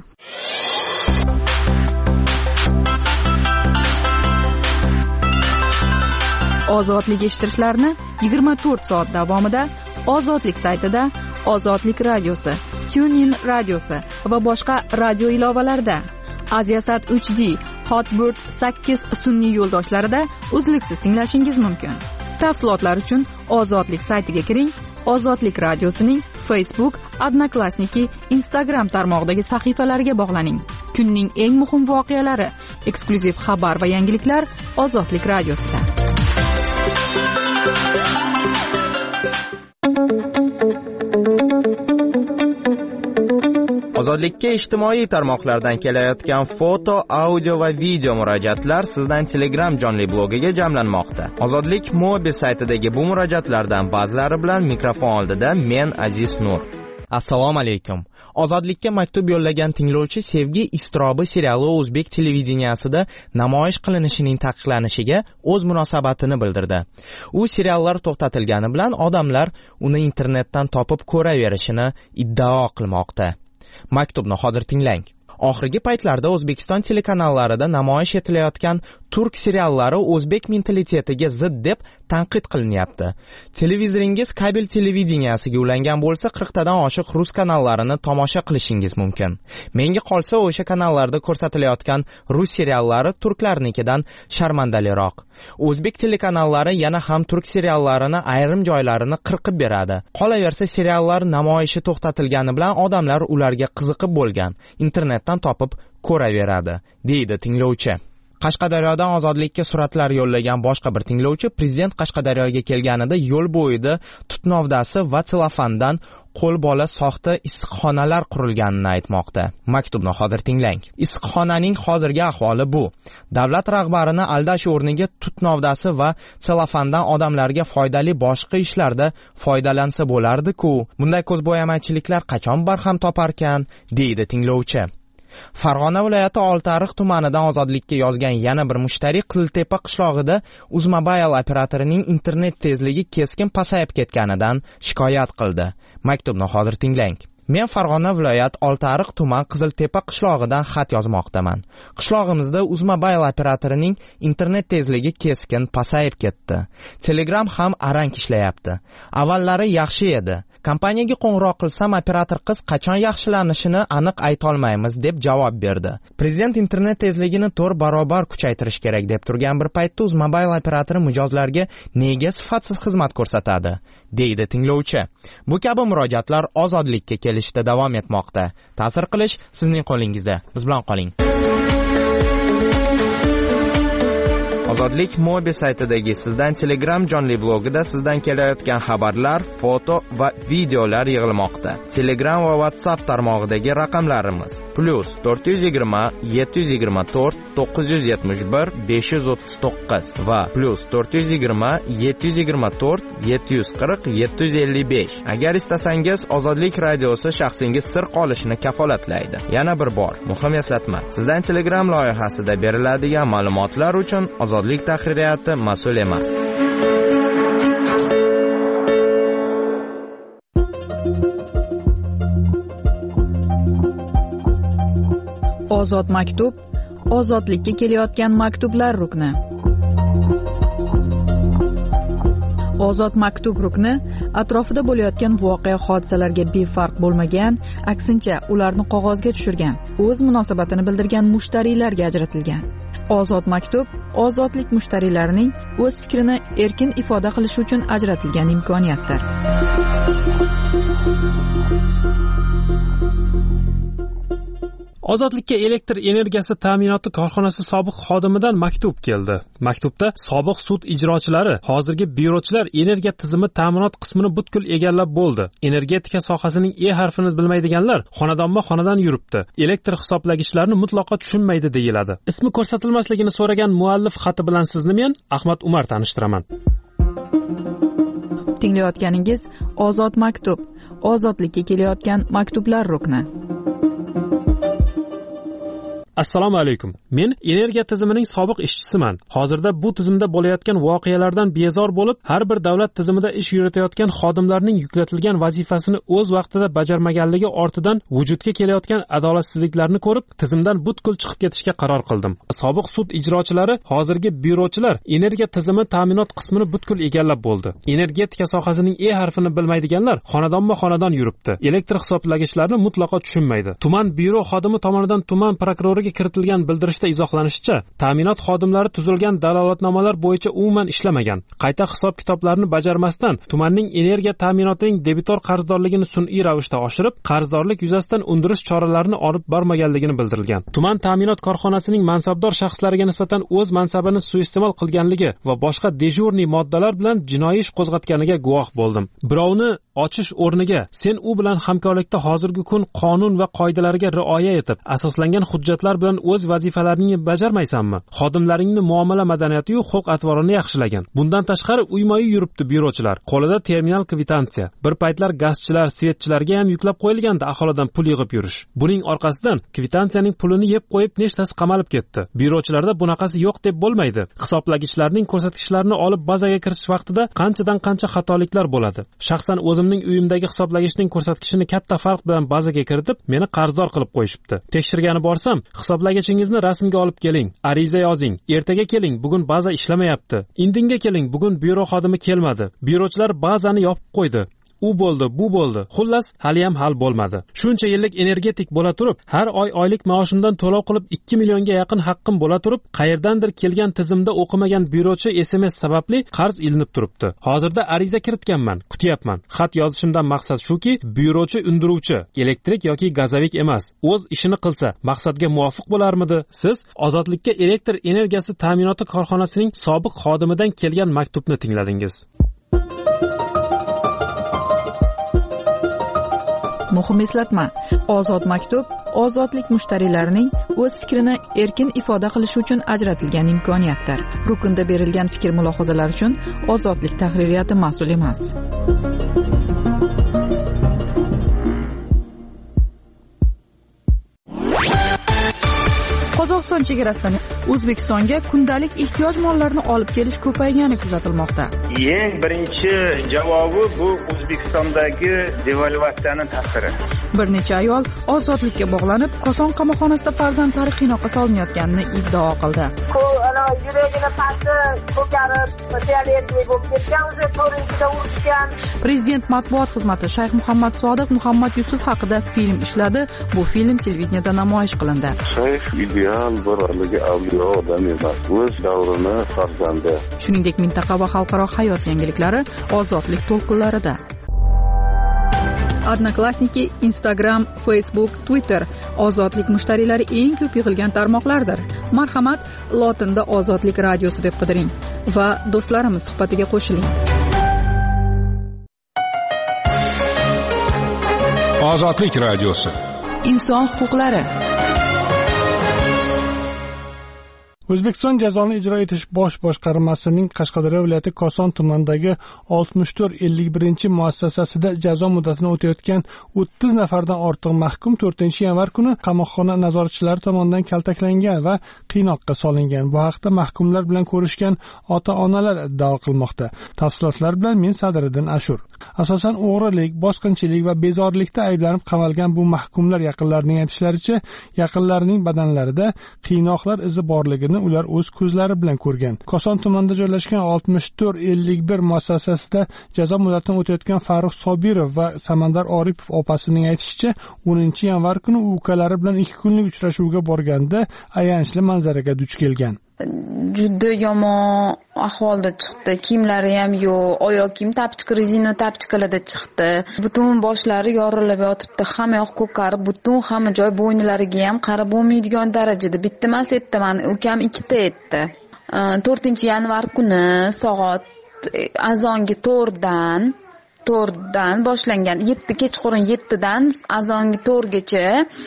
Ozodlik eshittirishlarni yigirma to'rt soat davomida Ozodlik saytida, Ozodlik radiosi, TuneIn radiosi va boshqa radio ilovalarda, Aziasat uch D, Hotbird sakkiz sun'iy yo'ldoshlarida uzluksiz tinglashingiz mumkin. Tafsilotlar uchun Ozodlik saytiga kiring. Ozodlik radiosining Facebook, Odnoklassniki, Instagram tarmog'idagi sahifalariga bog'laning. Kunning eng muhim voqealari, eksklyuziv xabar va yangiliklar Ozodlik radiosida. Ozodlikka ijtimoiy tarmoqlardan kelayotgan foto, audio va video murojaatlar sizdan Telegram jonli blogiga jamlanmoqda. Ozodlik Mobi saytidagi bu murojaatlardan ba'zilari bilan mikrofon oldida men Aziz Nur. Assalomu alaykum. Ozodlikka maktub yo'llagan tinglovchi Sevgi iztirobi seriali o'zbek televideniyasida namoyish qilinishining taqiqlanishiga o'z munosabatini bildirdi. U seriallar to'xtatilgani bilan odamlar uni internetdan topib ko'raverishini iddao qilmoqda. Maktubni hozir tinglang. Oxirgi paytlarda O'zbekiston telekanallarida namoyish etilayotgan turk seriallari o'zbek mentalitetiga zid deb tanqid qilinyapti. Televizoringiz kabel televideniyasiga ulangan bo'lsa, qirqtadan oshiq rus kanallarini tomosha qilishingiz mumkin. Menga qolsa, o'sha kanallarda ko'rsatilayotgan rus seriallari turklarnikidan sharmandaliroq. O'zbek telekanallari yana ham turk seriallarini ayrim joylarini qirqib beradi. Qolaversa, seriallar namoyishi to'xtatilgani bilan odamlar ularga qiziqib bo'lgan, internetdan topib ko'raveradi, deydi tinglovchi. Qashqadaryodan Ozodlikka suratlar yo'llagan boshqa bir tinglovchi prezident Qashqadaryoga kelganida yo'l bo'yida tutnovdasi va telefondan qo'l bola soxta issiqxonalar qurilganini aytmoqda. Maktubni hozir tinglang. Issiqxonaning hozirgi ahvoli bu. Davlat rahbarini aldash o'rniga tutnovdasi va telefondan odamlarga foydali boshqa ishlarda foydalansa bo'lardi-ku. Bunday ko'zbo'yamachiliklar qachon barham toparkan, deydi tinglovchi. Farg'ona viloyati Oltiariq tumanidan Ozodlikka yozgan yana bir mushtari Qiziltepa qishlog'ida Uzmobile operatorining internet tezligi keskin pasayib ketganidan shikoyat qildi. Maktubni hozir tinglang. Men Farg'ona viloyat Oltiariq tuman Qiziltepa qishlog'idan xat yozmoqdaman. Qishlog'imizda Uzmobile operatorining internet tezligi keskin pasayib ketdi. Telegram ham arang ishlayapti. Avvallari yaxshi edi. Kompaniyaga qo'ng'iroq qilsam, operator qiz qachon yaxshilanishini aniq ayta olmaymiz deb javob berdi. Prezident internet tezligini to'rt barobar kuchaytirish kerak deb turgan bir paytda Uzmobile operatori mijozlarga nega sifatsiz xizmat ko'rsatadi, deydi tinglovchi. Bu kabi murojaatlar Ozodlikka kelishda davom etmoqda. Ta'sir qilish sizning qo'lingizda. Biz bilan qoling. Ozodlik Mobi saytidagi sizdan Telegram jonli blogida sizdan kelayotgan xabarlar, foto va videolar yig'ilmoqda. Telegram va WhatsApp tarmog'idagi raqamlarimiz plus to'rt yuz yigirma yetti yuz yigirma to'rt to'qqiz yuz yetmish bir besh yuz o'ttiz to'qqiz va plus to'rt yuz yigirma yetti yuz yigirma to'rt yetti yuz qirq yetti yuz ellik besh. Agar istasangiz Ozodlik radiosi shaxsingiz sir qolishini kafolatlaydi. Yana bir bor muhim eslatma. Sizdan Telegram loyihasida beriladigan ma'lumotlar uchun Ozodlik tahririyati mas'ul emas. Ozod maktub, ozodlikka kelayotgan maktublar rukni. Ozod maktub rukni atrofida bo'layotgan voqea hodisalarga befarq bo'lmagan, aksincha ularni qog'ozga tushirgan, o'z munosabatini bildirgan mushtariylarga ajratilgan. Ozod maktub ozodlik mushtariylarining o'z fikrini erkin ifoda qilishi uchun ajratilgan imkoniyatdir. Ozodlikka elektr energiyasi ta'minoti korxonasi sobiq xodimidan maktub keldi. Maktubda sobiq sud ijrochilari, hozirgi byurochilar energiya tizimi ta'minot qismini butkul egallab bo'ldi. Energetika sohasining E harfini bilmaydiganlar xonadonma-xonadan yuribdi. Elektr hisoblagichlarni mutlaqo tushunmaydi deyiladi. Ismi ko'rsatilmasligini so'ragan muallif xati bilan sizni men Ahmad Umar tanishtiraman. Tinglayotganingiz Ozod maktub, ozodlikka kelayotgan maktublar rukni. Assalomu alaykum. Men energiya tizimining sobiq ishchisiman. Hozirda bu tizimda bo'layotgan voqealardan bezor bo'lib, har bir davlat tizimida ish yuritayotgan xodimlarning yuklatilgan vazifasini o'z vaqtida bajarmaganligi ortidan vujudga kelayotgan adolatsizliklarni ko'rib, tizimdan butkul chiqib ketishga qaror qildim. Sobiq sud ijrochilari, hozirgi byurochilar energiya tizimi ta'minot qismini butkul egallab bo'ldi. Energetika sohasining E harfini bilmaydiganlar xonadonma-xonadon yuribdi. Elektr hisoblagichlarni mutlaqo tushunmaydi. Tuman byuro xodimi tomonidan tuman prokurori kiritilgan bildirishda izohlanishicha, ta'minot xodimlari tuzilgan dalolatnomalar bo'yicha umuman ishlamagan. Qayta hisob kitoblarni bajarmasdan tumanning energiya ta'minotining debitor qarzdorligini sun'iy ravishda oshirib, qarzdorlik yuzasidan undirish choralarini olib bormaganligini bildirilgan. Tuman ta'minot korxonasining mansabdor shaxslariga nisbatan o'z mansabini suiiste'mol qilganligi va boshqa dejurniy moddalar bilan jinoiy ish qo'zg'atganiga guvoh bo'ldim. Birovni ochish o'rniga sen u bilan hamkorlikda hozirgi kun qonun va qoidalarga rioya etib, asoslangan hujjatlar bilan o'z vazifalaringni bajarmaysanmi? Xodimlaringni muomala madaniyati va xulq-atvorini yaxshilagan. Bundan tashqari uyma-uy yuribdi byurochilar. Qo'lida terminal kvitansiya. Bir paytlar gazchilar, svetchilarga ham yuklab qo'yilganda aholidan pul yig'ib yurish. Buning orqasidan kvitansiyaning pulini yeb qo'yib nechtasi qamalib ketdi. Byurochilarda bunaqasi yo'q deb bo'lmaydi. Hisoblagichlarning ko'rsatkichlarini olib bazaga kiritish vaqtida qanchadan qancha xatoliklar bo'ladi. Shaxsan o'zim o'zimning uyimdagi hisoblagichning ko'rsatkichini katta farq bilan bazaga kiritib, meni qarzdor qilib qo'yishibdi. Tekshirgani borsam, hisoblagichingizni rasmga olib keling, ariza yozing, ertaga keling, bugun baza ishlamayapti. Indinga keling, bugun byuro xodimi kelmadi. Byurochilar bazani yopib qo'ydi. U bo'ldi, bu bo'ldi. Xullas, hali ham hal bo'lmadi. Shuncha yillik energetik bo'la turib, har oy oylik maoshimdan to'lov qilib ikki millionga yaqin haqqim bo'la turib, qayerdandir kelgan tizimda o'qimagan byurochi S M S sababli qarz ilinib turibdi. Hozirda ariza kiritganman, kutyapman. Xat yozishimdan maqsad shuki, byurochi undiruvchi, elektrik yoki gazovik emas. O'z ishini qilsa, maqsadga muvofiq bo'larmidi? Siz Ozodlikka elektr energiyasi ta'minoti korxonasining sobiq xodimidan kelgan maktubni tingladingiz. Muhim eslatma: Ozod maktub ozodlik mushtariylarining o'z fikrini erkin ifoda qilishi uchun ajratilgan imkoniyatdir. Rukunda berilgan fikr-mulohazalar uchun Ozodlik tahririyati mas'ul emas. Qozog'iston chegarasidan O'zbekistonga kundalik ehtiyoj mollarini olib kelish ko'paygani kuzatilmoqda. Eng birinchi javobi bu O'zbekistondagi devalvatsiyaning ta'siri. Bir necha ayol ozodlikka bog'lanib, Koson qamoqxonasida farzandlari qiynoqqa solinayotganini iddao qildi. Ku ana yuragini pasti ko'karib, materiallarga bo'lib ketgan, o'zi to'rinchida urishgan. Prezident matbuot xizmati Shayx Muhammad Sodiq Muhammad Yusuf haqida film ishladi. Bu film televideniyada namoyish qilindi. Shayx ideal bir haligi avliyo odam emas, o'z davrini farzandi. Shuningdek, mintaqa va xalqaro hayot yangiliklari ozodlik to'lqinlarida. Odnoklassniki, Instagram, Facebook, Twitter ozodlik mushtariylari eng ko'p yig'ilgan tarmoqlardir. Marhamat, lotinda Ozodlik radiosi deb qidiring va do'stlarimiz suhbatiga qo'shiling. Ozodlik radiosi. Inson huquqlari. O'zbekiston jazoni ijro etish bosh boshqarmasining Qashqadaryo viloyati Koson tumanidagi oltmish to'rt ellik birinchi muassasasida jazo muddatini o'tayotgan o'ttiz nafardan ortiq mahkum to'rtinchi yanvar kuni qamoqxona nazoratchilari tomonidan kaltaklangan va qiynoqqa solingan. Bu haqda mahkumlar bilan ko'rishgan ota-onalar iddao qilmoqda. Tafsilotlar bilan men Sadriddin Ashur. Asosan o'g'rilik, bosqinchilik va bezorilikda ayblanib qamalgan bu mahkumlar yaqinlarining aytishlaricha, yaqinlarining badanlarida qiynoqlar izi borligini ular o'z ko'zlari bilan ko'rgan. Koson tumanida joylashgan oltmish to'rt ellik bir muassasasida jazo muddatini o'tayotgan Farruh Sobirov va Samandar Oripov opasining aytishicha, o'ninchi yanvar kuni u ukalari bilan ikki kunlik uchrashuvga borganda ayanchli manzaraga duch kelgan. Juda yomon ahvolda chiqdi. Kiyimlari ham yo'q, oyoq kiyim tapchika, rezina tapchikalarda chiqdi. Butun boshlari yorilib yotibdi, hamma yoq ko'karib, butun hamma joy bo'ynilariga ham qarab bo'lmaydigan darajada. Bitta emas etdi, mani ukam ikkita etdi. to'rtinchi yanvar kuni soat azongi to'rtdan to'rtdan boshlangan, yetti kechqurun yettidan azongi to'rtgacha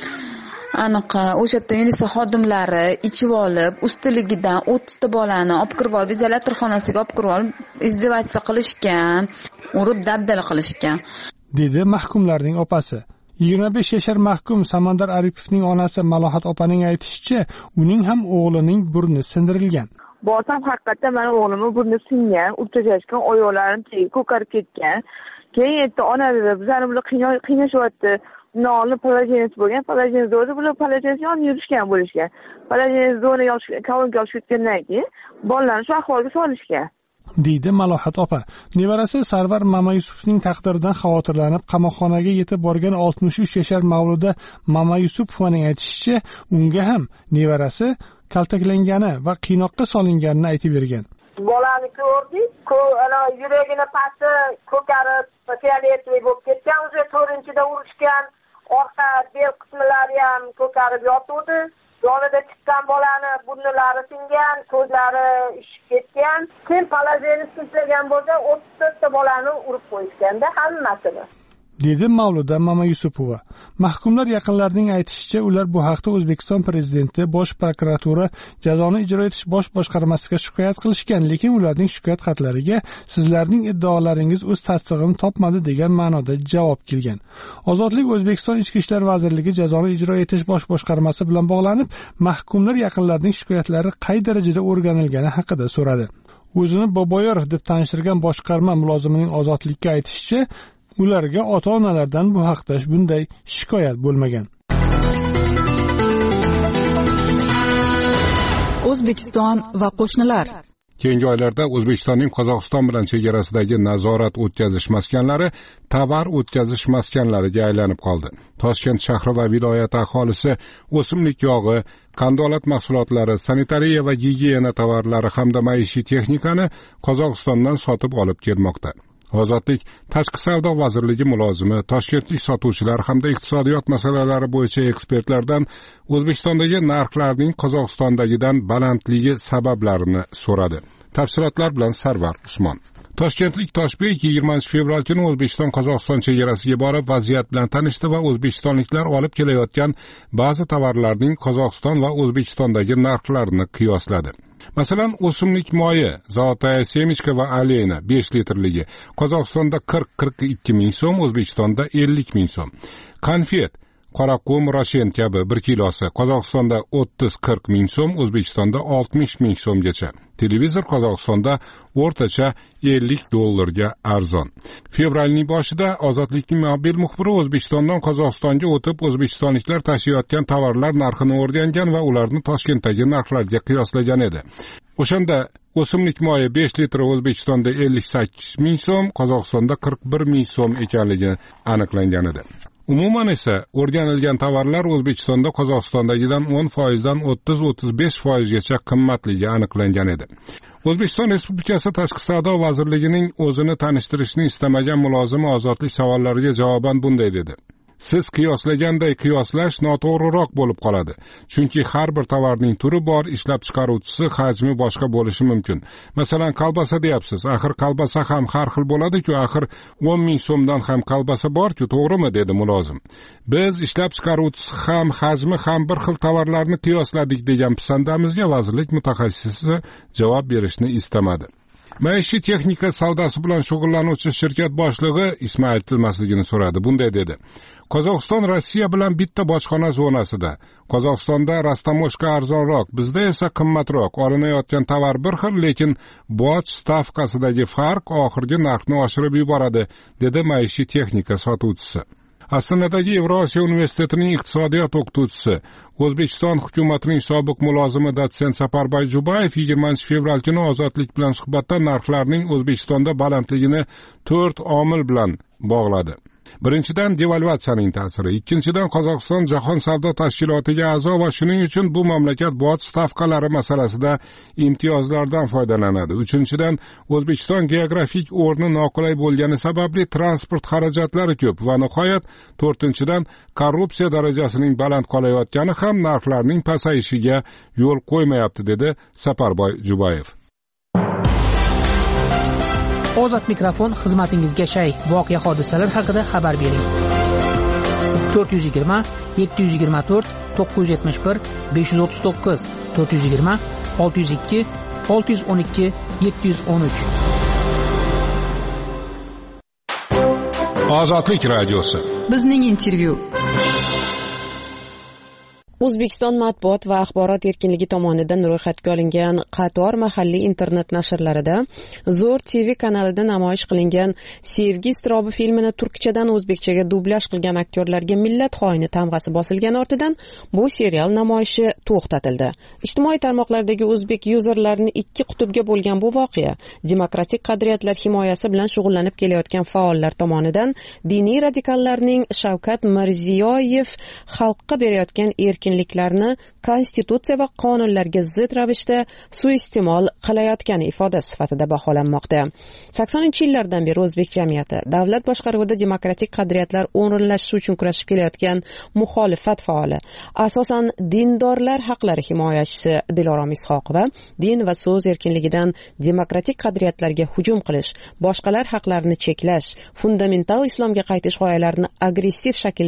aniq o'sha yerda militsiya xodimlari ichib olib, ustiligidan o'ttizta bolani olib kirib olib, izolyator xonasiga olib kirib olib, izdivatsiya qilishgan, urib dabdala qilishgan, dedi mahkumlarning opasi. yigirma besh yashar mahkum Samandar Aripovning onasi Malohat opaning aytishicha, uning ham o'g'lining burni sindirilgan. Borsam haqiqatdan meni o'g'limning burni singan, uchrashgan, oyoqlarim ko'karib ketgan. Keyin aytdi, ona dedi, bizlarni bular qiynashyapti. Nolni palajenis bo'lgan, palajenis o'zi bular palajenis yonib yurishgan bo'lishgan. Palajenis zona kolonka olib ketgandan keyin bolalarni shu ahvolga solishgan, deydi Malohat opa. Nevarasi Sarvar Mamayusufning taqdiridan xavotirlanib, qamoqxonaga yetib borgan oltmish uch yashar Mavluda Mamayusufovaning aytishicha, unga ham nevarasi kaltaklangani va qiynoqqa solinganini aytib bergan. Bolani ko'rdik, ana yuragini pasti ko'karib, materiallarga bo'lib ketgan, o'zi to'rinchida urishgan, orqa bel qismlari ham ko'karib yotuvdi. Yonida chiqqan bolani burnilari singan, ko'zlari ishib ketgan. Keyin palazeni sintirgan bo'lsa, o'ttiz to'rtta bolani urib qo'yishganda hammasini, dedi Mavluda Mamayusupova. Mahkumlar yaqinlarining aytishicha, ular bu haqda O'zbekiston prezidenti, Bosh prokuratura, jazoni ijro etish bosh boshqarmasiga shikoyat qilishgan, lekin ularning shikoyat xatlariga sizlarning iddaolaringiz o'z tasdig'ini topmadi degan ma'noda javob kelgan. Ozodlik O'zbekiston Ichki ishlar vazirligi jazoni ijro etish bosh boshqarmasi bilan bog'lanib, mahkumlar yaqinlarining shikoyatlari qay darajada o'rganilgani haqida so'radi. O'zini Boboyorov deb tanishtirgan boshqarma mulozimining Ozodlikka aytishicha, ularga ota-onalardan bu haqda bunday shikoyat bo'lmagan. O'zbekiston va qo'shnilar. Keyingi oylarda O'zbekistonning Qozog'iston bilan chegarasidagi nazorat o'tkazish maskanlari tovar o'tkazish maskanlariga aylanib qoldi. Toshkent shahri va viloyat aholisi o'simlik yog'i, qandolat mahsulotlari, sanitariya va gigiyena tovarlari hamda maishiy texnikani Qozog'istondan sotib olib kelmoqda. Ozodlik Tashqi savdo vazirligi mulozimi, toshkentlik sotuvchilar hamda iqtisodiyot masalalari bo'yicha ekspertlardan O'zbekistondagi narxlarning Qozog'istondagidan balandligi sabablarini so'radi. Tafsilotlar bilan Sarvar Usmon. Toshkentlik Toshbek yigirmanchi fevral kuni O'zbekiston Qozog'iston chegarasiga borib vaziyat bilan tanishdi va o'zbekistonliklar olib kelayotgan ba'zi tovarlarning Qozog'iston va O'zbekistondagi narxlarini qiyosladi. Masalan, o'simlik moyi Zolotaya Semishka va Aleyna besh litrligi Qozog'istonda qirq qirq ikki ming so'm, O'zbekistonda ellik ming so'm. Konfet Qoraqum Roshen kabi bir kilosi Qozog'istonda o'ttiz qirq ming so'm, O'zbekistonda oltmish ming so'mgacha. Televizor Qozog'istonda o'rtacha ellik dollarga arzon. Fevralning boshida Ozodlikning mobil muxbiri O'zbekistondan Qozog'istonga o'tib, o'zbekistonliklar tashiyotgan tovarlar narxini o'rgangan va ularni Toshkentdagi narxlarga qiyoslagan edi. O'shanda o'simlik moyi besh litr O'zbekistonda ellik sakkiz ming so'm, Qozog'istonda qirq bir ming so'm ekanligi aniqlangan edi. Umuman esa o'rganilgan tovarlar O'zbekistonda Qozog'istondagidan o'n foiz dan o'ttiz o'ttiz besh foiz gacha qimmatligi aniqlangan edi. O'zbekiston Respublikasi Tashqi savdo vazirligining o'zini tanishtirishni istamagan mulozimi ozodlik savollariga javoban bunday dedi: Siz qiyoslaganday qiyoslash noto'g'riroq bo'lib qoladi. Chunki har bir tovarning turi bor, ishlab chiqaruvchisi, hajmi boshqa bo'lishi mumkin. Masalan, kolbasa deyapsiz. Axir kolbasa ham har xil bo'ladi-ku, axir o'n ming so'mdan ham kolbasa bor-ku, to'g'rimi, dedi mulozim. Biz ishlab chiqaruvchisi ham, hajmi ham bir xil tovarlarni qiyosladik degan pisandamizga vazirlik mutaxassisi javob berishni istamadi. Maishiy texnika savdosi bilan shug'ullanuvchi shirkat boshlig'i ismi aytilmasligini so'radi. Bunday dedi: Qozog'iston Rossiya bilan bitta bojxona zonasida. Qozog'istonda rastamoshka arzonroq, bizda esa qimmatroq. Olinayotgan tovar bir xil, lekin boj stavkasidagi farq oxirgi narxni oshirib yuboradi, dedi maishiy texnika sotuvchisi. Astanadagi Yevrosiyo universitetining iqtisodiyot o'qituvchisi, O'zbekiston hukumatining sobiq mulozimi dotsent Saparboy Jubayev yigirmanchi fevral kuni Ozodlik bilan suhbatda narxlarning O'zbekistonda balandligini to'rt omil bilan bog'ladi. Birinchidan, devalvatsiyaning ta'siri, ikkinchidan, Qozog'iston Jahon savdo tashkilotiga a'zo va shuning uchun bu mamlakat boj stavkalari masalasida imtiyozlardan foydalanadi. Uchinchidan, O'zbekiston geografik o'rni noqulay bo'lgani sababli transport xarajatlari ko'p va nihoyat, to'rtinchidan, korrupsiya darajasining baland qolayotgani ham narxlarning pasayishiga yo'l qo'ymayapti, dedi Saparboy Jubayev. Ozod mikrofon xizmatingizga shay. Voqea hodisalar haqida xabar bering. to'rt yuz yigirma yetti yuz yigirma to'rt to'qqiz yuz yetmish bir besh yuz o'ttiz to'qqiz to'rt yuz yigirma olti yuz ikki olti yuz o'n ikki yetti yuz o'n uch. Ozodlik radiosi. Bizning intervyu. O'zbekiston matbuot va axborot erkinligi tomonidan ro'yxatga olingan qator mahalliy internet nashrlarida Zo'r T V kanalida namoyish qilingan Sevgi iztirobi filmini turkchadan o'zbekchaga dublyaj qilgan aktyorlarga millat xoini tamg'asi bosilgani ortidan bu serial namoyishi to'xtatildi. Ijtimoiy tarmoqlardagi o'zbek yuzerlarini ikki qutbga bo'lgan bu voqea demokratik qadriyatlar himoyasi bilan shug'ullanib kelayotgan faollar tomonidan diniy radikallarning Shavkat Mirziyoyev xalqqa berayotgan erkin liklarni konstitutsiya va qonunlarga zid ravishda suiiste'mol qilayotgani ifodasi sifatida baholanmoqda. saksoninchi yillardan beri o'zbek jamiyati davlat boshqaruvida demokratik qadriyatlar o'rinlashishi uchun kurashib kelayotgan muxolifat faoli, asosan dindorlar haqlari himoyachisi Dilorom Ishoqova din va so'z erkinligidan demokratik qadriyatlarga hujum qilish, boshqalar haqlarini cheklash, fundamental islomga qaytish g'oyalarini agressiv shaklda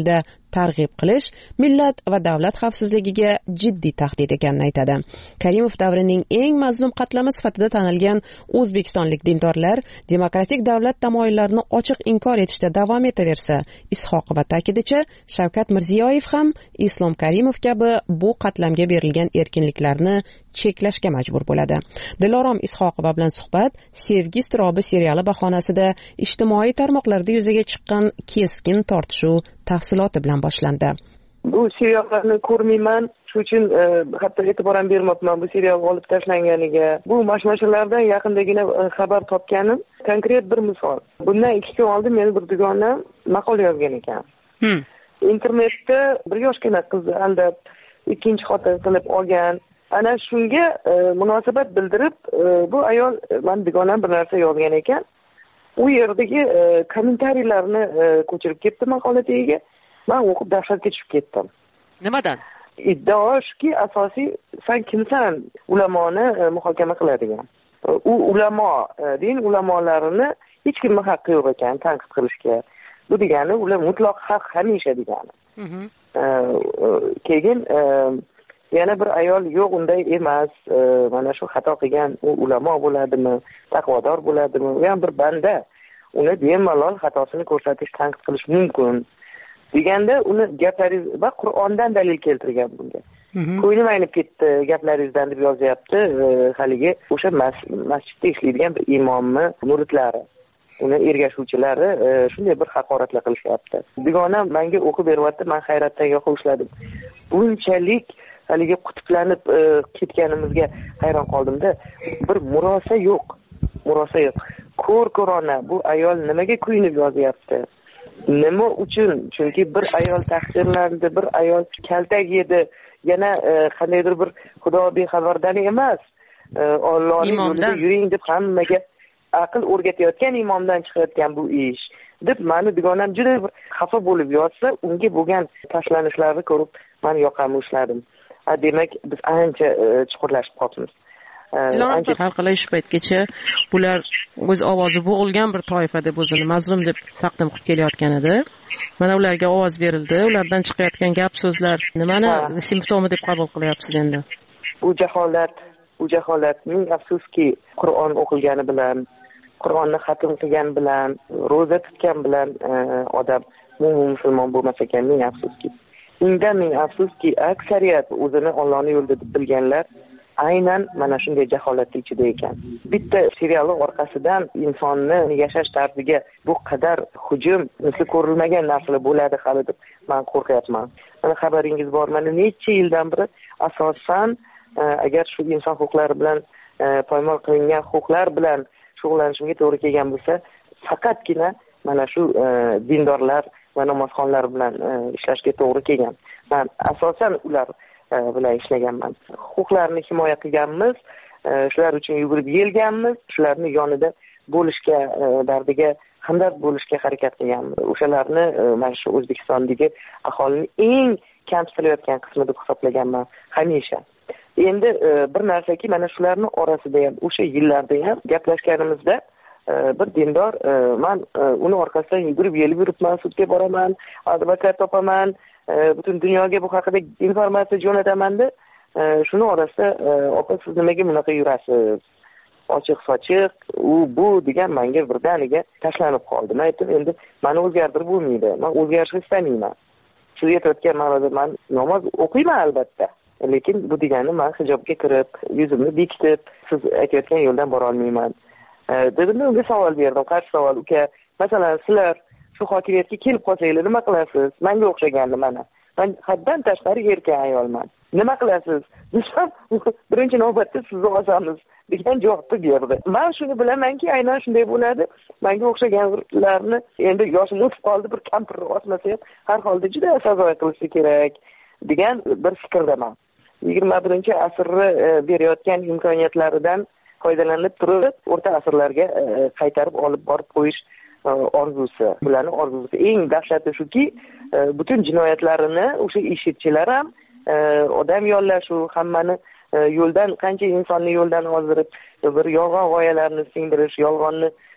targ'ib qilish millat va davlat xavfsizligiga jiddiy tahdid ekanini aytadi. Karimov davrining eng mazlum qatlami sifatida tanilgan o'zbekistonlik dindorlar demokratik davlat tamoyillarini ochiq inkor etishda davom etaversa, Ishoqova ta'kidicha, Shavkat Mirziyoyev ham Islom Karimov kabi bu qatlamga berilgan erkinliklarni cheklashga majbur bo'ladi. Dilorom Ishoqova bilan suhbat Sevgi iztirobi seriali bahonasida ijtimoiy tarmoqlarda yuzaga chiqqan keskin tortishuv tafsiloti bilan boshlandi. Bu seriallarni ko'rmayman, shuning uchun hatto e'tibor ham bermayapman bu serial olib tashlanganiga. Bu mashmashalardan yaqindagina xabar topganim konkret bir misol. Bundan ikki kun oldin meni bir dugonam maqola yozgan ekan. Hmm. Internetda bir yoshgina qizni aldab ikkinchi xotin qilib olgan. Ana shunga e, munosabat bildirib, e, bu ayol men dugonam bir narsa yozgan ekan. U yerdagi e, kommentariyalarni e, ko'chirib ketdi maqola tagiga. Men o'qib dahshatga tushib ketdim. Nimadan? Iddao shuki, asosiy sen kimsan ulamoni e, muhokama qiladigan. U ulamo, e, din ulamolarini hech kimning haqqi yo'q ekan tanqid qilishga. Bu degani ular mutlaq haq hamisha degani. Mhm. E, e, keyin e, yana bir ayol yo'q unday emas, e, mana shu xato qilgan u ulamo bo'ladimi, taqvodor bo'ladimi, u ham bir banda. Uni bemalol xatosini ko'rsatish, tanqid qilish mumkin. Deganda uni gaplaringiz va Qur'ondan dalil keltirgan bunga. Ko'nglim aynib ketdi gaplaringizdan deb yozyapti, e, haligi o'sha mas- masjidda ishlaydigan bir imomni muridlari. Uni ergashuvchilari e, shunday bir haqoratlar qilishyapti. Dugonam menga o'qib beryapti, men hayratdan yoqa ushladim. Bunchalik haligi qutblanib e, ketganimizga hayron qoldimda. Bir murosa yo'q. Murosa yo'q. Ko'r-ko'rona bu ayol nimaga kuyinib yozyapti? Nima uchun? Chunki bir ayol taqdirlandi, bir ayol kaltak yedi, yana e, qandaydir bir xudo bexabardan emas, e, Allohning yo'lida yuring deb hammaga aql o'rgatayotgan imomdan chiqayotgan bu ish deb meni dugonam juda bir xafa bo'lib yotsa, unga bo'lgan tashlanishlarni ko'rib men yoqamni ushladim. Ha, demak biz ancha e, chuqurlashib qolibmiz. Ancha hal qilish paytgacha bular o'z ovozi bo'g'ilgan bir toifa deb o'zini mazlum deb taqdim qilib kelayotgan edi. Mana ularga ovoz berildi, ulardan chiqayotgan gap so'zlar nimani simptomi deb qabul qilyapsiz endi? Bu jaholat, bu jaholat. Ming afsuski, Qur'on o'qilgani bilan, Qur'onni xatm qilgan bilan, ro'za tutgan bilan e, odam mo'min musulmon bo'lmas ekan, ming afsuski. Undan ming afsuski, aksariyat o'zini Allohning yo'lida deb bilganlar aynan mana shunday jaholatning ichida ekan. Bitta serial orqasidan insonni yashash tarziga bu qadar hujum, misli ko'rilmagan narsalar bo'ladi hali deb men qo'rqyapman. Mana xabaringiz bor, mana necha yildan beri asosan e, agar shu inson huquqlari bilan e, poymol qilingan huquqlar bilan shug'ullanishimga to'g'ri kelgan bo'lsa, faqatgina mana shu e, dindorlar va namozxonlar bilan e, ishlashga to'g'ri kelgan. Men asosan ular bilan ishlaganman. Huquqlarni himoya qilganmiz, shular uchun yugurib yelganmiz, shularni yonida bo'lishga, dardiga hamdard bo'lishga harakat qilganmiz. O'shalarni mana shu O'zbekistondagi aholining eng kamsitilayotgan qismi deb hisoblaganman hamisha. Endi bir narsaki, mana shularning orasida ham o'sha yillarda ham gaplashganimizda bir dindor, men uni orqasidan yugurib yelib yuribman, sudga boraman, advokat topaman, butun dunyoga bu haqida informatsiya jo'nataman-da, shuni orasida opa siz nimaga bunaqa yurasiz? Ochiq sochiq, u bu degan menga birdaniga tashlanib qoldi. Men aytdim, endi meni o'zgartirib bo'lmaydi. Men o'zgarishni istamayman. Siz aytayotgan ma'noda men namoz o'qiyman albatta. Lekin bu degani men hijobga kirib, yuzimni bekitib, siz aytayotgan yo'ldan bora olmayman. Dedim, unga savol berdim, qarshi savol. Uka, masalan, sizlar shu hokimiyatga kelib qolsanglar nima qilasiz? Menga o'xshaganni mana. Men haddan tashqari erkak ayolman. Nima qilasiz? Desam, birinchi navbatda sizni osamiz degan javobni berdi. Men shuni bilamanki, aynan shunday bo'ladi. Menga o'xshaganlarni endi yoshim o'tib qoldi, bir kampir osmasa ham har holda juda sazoy qilishi kerak degan bir fikrdaman. yigirma birinchi asrni berayotgan imkoniyatlaridan foydalanib turib, o'rta asrlarga qaytarib olib borib qo'yish orzusi. Bularning orzusi eng dahshati shuki, butun jinoyatlarini o'sha ishchilar ham odam yollashuv, hammani yo'ldan, qancha insonni yo'ldan ozdirib, bir yolg'on g'oyalarni singdirish, yolg'onni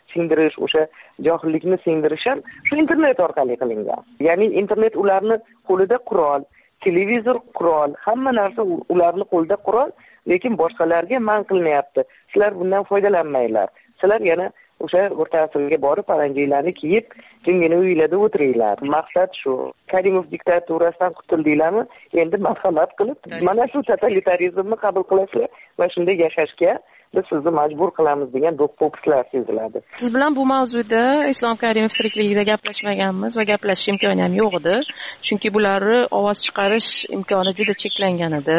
singdirish, o'sha johillikni singdirish ham shu internet orqali qilingan. Ya'ni internet ularni qo'lida qurol, televizor qurol, hamma narsa ularni qo'lida qurol, lekin boshqalarga man qilinayapti. Sizlar bundan foydalanmanglar. Sizlar yana o'sha o'rta asrga borib paranjilarni kiyib, jimgina uylarda o'tiringlar. Maqsad shu. Karimov diktaturasidan qutuldinglarmi? Endi marhamat qilib, mana shu totalitarizmni qabul qilasizlar va shunday yashashga biz sizni majbur qilamiz degan do'q-po'pislar seziladi. Siz bilan bu mavzuda Islom Karimov tirikligida gaplashmaganmiz va gaplashish imkoni ham yo'q edi. Chunki bularni ovoz chiqarish imkoni juda cheklangan edi.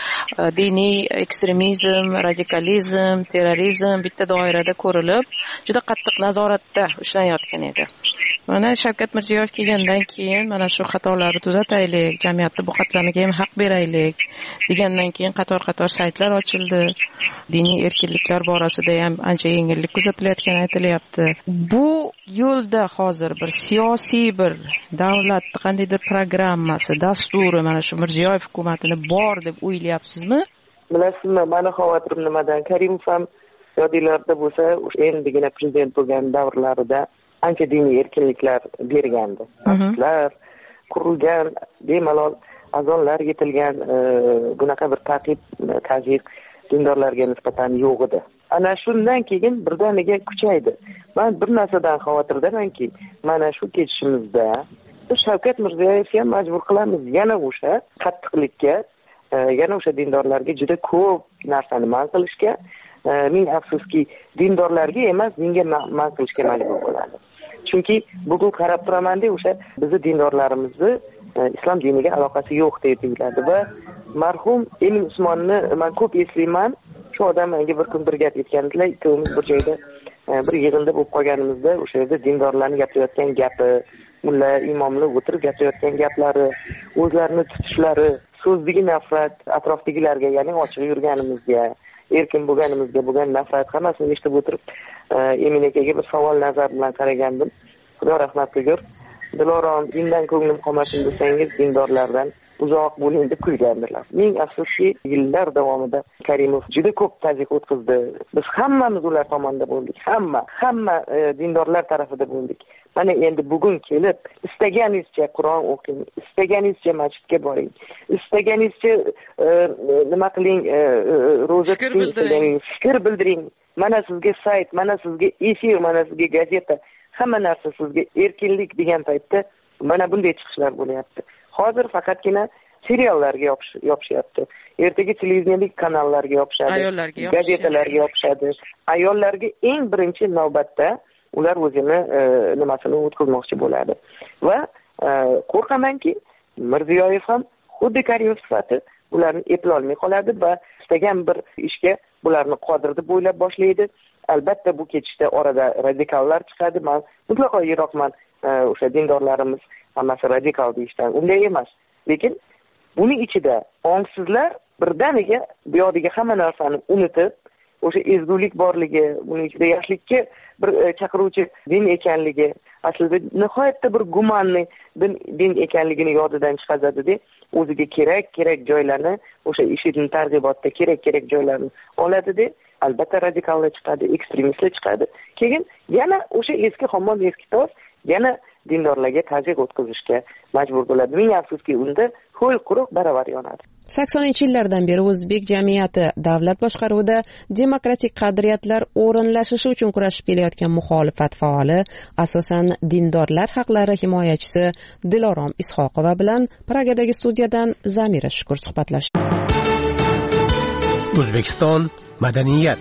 Diniy ekstremizm, radikalizm, terrorizm bitta doirada ko'rilib, juda qattiq nazoratda ushlanayotgan edi. Mana Shavkat Mirziyoyev kelgandan keyin mana shu xatolarni tuzataylik, jamiyatda bu xatolarga ham haq beraylik degandan keyin qator-qator saytlar ochildi. Diniy erkinliklar borasida ham ancha yengillik kuzatilayotgani aytilyapti. Bu yo'lda hozir bir siyosiy bir davlatning qandaydir programmasi, dasturi mana shu Mirziyoyev hukumatini bor deb o'ylayapsizmi? Bilasizmi, mani xavotirim nimadan? Karimov ham yodinglarda bo'lsa, endigina prezident bo'lgan davrlarida ancha diniy erkinliklar bergandi. Masjidlar qurilgan, bemalol azonlar yetilgan, bunaqa bir tartib, tazyiq dindorlarga nisbatan yo'q edi. Ana shundan keyin birdaniga kuchaydi. Men bir narsadan xavotirdamanki, mana shu ketishimizda biz Shavkat Mirziyoyevga ham majbur qilamiz yana o'sha qattiqlikka, yana o'sha dindorlarga juda ko'p narsani man qilishga, ming afsuski dindorlarga emas, dinga man qilishga majbur bo'ladi. Chunki bugun qarab turaman-da, o'sha bizni dindorlarimizni islom diniga aloqasi yo'q deb deyiladi va marhum Emin Usmonni men ko'p eslayman. Shu odam menga bir kun bir gap aytgandilar, ikkovimiz bir joyda bir yig'inda bo'lib qolganimizda o'sha yerda dindorlarning gapirayotgan gapi, mulla imomlar o'tirib gapirayotgan gaplari, o'zlarini tutishlari, so'zdagi nafrat, atrofdagilarga, ya'ni ochiq yurganimizga, erkin bo'lganimizga bo'lgan nafrat hammasini eshitib o'tirib, Emin akaga bir savol nazar bilan qaragandim. Xudo rahmat qilgur. Dilorom, dindan ko'nglim qolmasin desangiz, dindorlardan uzoq bo'ling deb kuygandilar. Ming afsuski, yillar davomida Karimov juda ko'p tazyiq o'tkazdi. Biz hammamiz ular tomonda bo'ldik. Hamma, hamma e, dindorlar tarafida bo'ldik. Mana endi bugun kelib, istaganingizcha Qur'on o'qing, istaganingizcha masjidga boring, istaganingizcha e, nima qiling, e, ro'za tuting, fikr bildiring. Mana sizga sayt, mana sizga efir, mana sizga gazeta, hamma narsa sizga erkinlik degan paytda mana bunday chiqishlar bo'lyapti. Hozir faqatgina seriallarga yopishyapti. Ertaga televideniya kanallarga yopishadi, gazetalarga yopishadi. Ayollarga eng birinchi navbatda ular o'zini e, nimasini o'tkazmoqchi bo'ladi. Va e, qo'rqamanki, Mirziyoyev ham xuddi Karimov sifati ularni eplolmay qoladi va istagan bir ishga bularni qodir deb o'ylab boshlaydi. Albatta bu ketishda orada radikallar chiqadi. Men mutlaqo yiroqman o'sha dindorlarimiz hammasi radikal deyishdan. Unday emas. Lekin buning ichida ongsizlar birdaniga bu yoqdagi hamma narsani unutib, o'sha ezgulik borligi, buning ichida yaxshilikka bir chaqiruvchi din ekanligi, aslida nihoyatda bir gumonli din, din ekanligini yodidan chiqazadi-da, o'ziga kerak kerak joylarni, o'sha ishidning targ'ibotda kerak kerak joylarni oladi-da, albatta radikallar chiqadi, ekstremistlar chiqadi. Keyin yana o'sha eski hammom eski toz yana dindorlarga tazyiq o'tkazishga majbur bo'ladi. Ming afsuski, unda ho'l quruq baravar yonadi. saksoninchi yillardan beri o'zbek jamiyati davlat boshqaruvida demokratik qadriyatlar o'rinlashishi uchun kurashib kelayotgan muxolifat faoli, asosan dindorlar haqlari himoyachisi Dilorom Ishoqova bilan Pragadagi studiyadan Zamira Shukur suhbatlashdi. O'zbekiston madaniyat.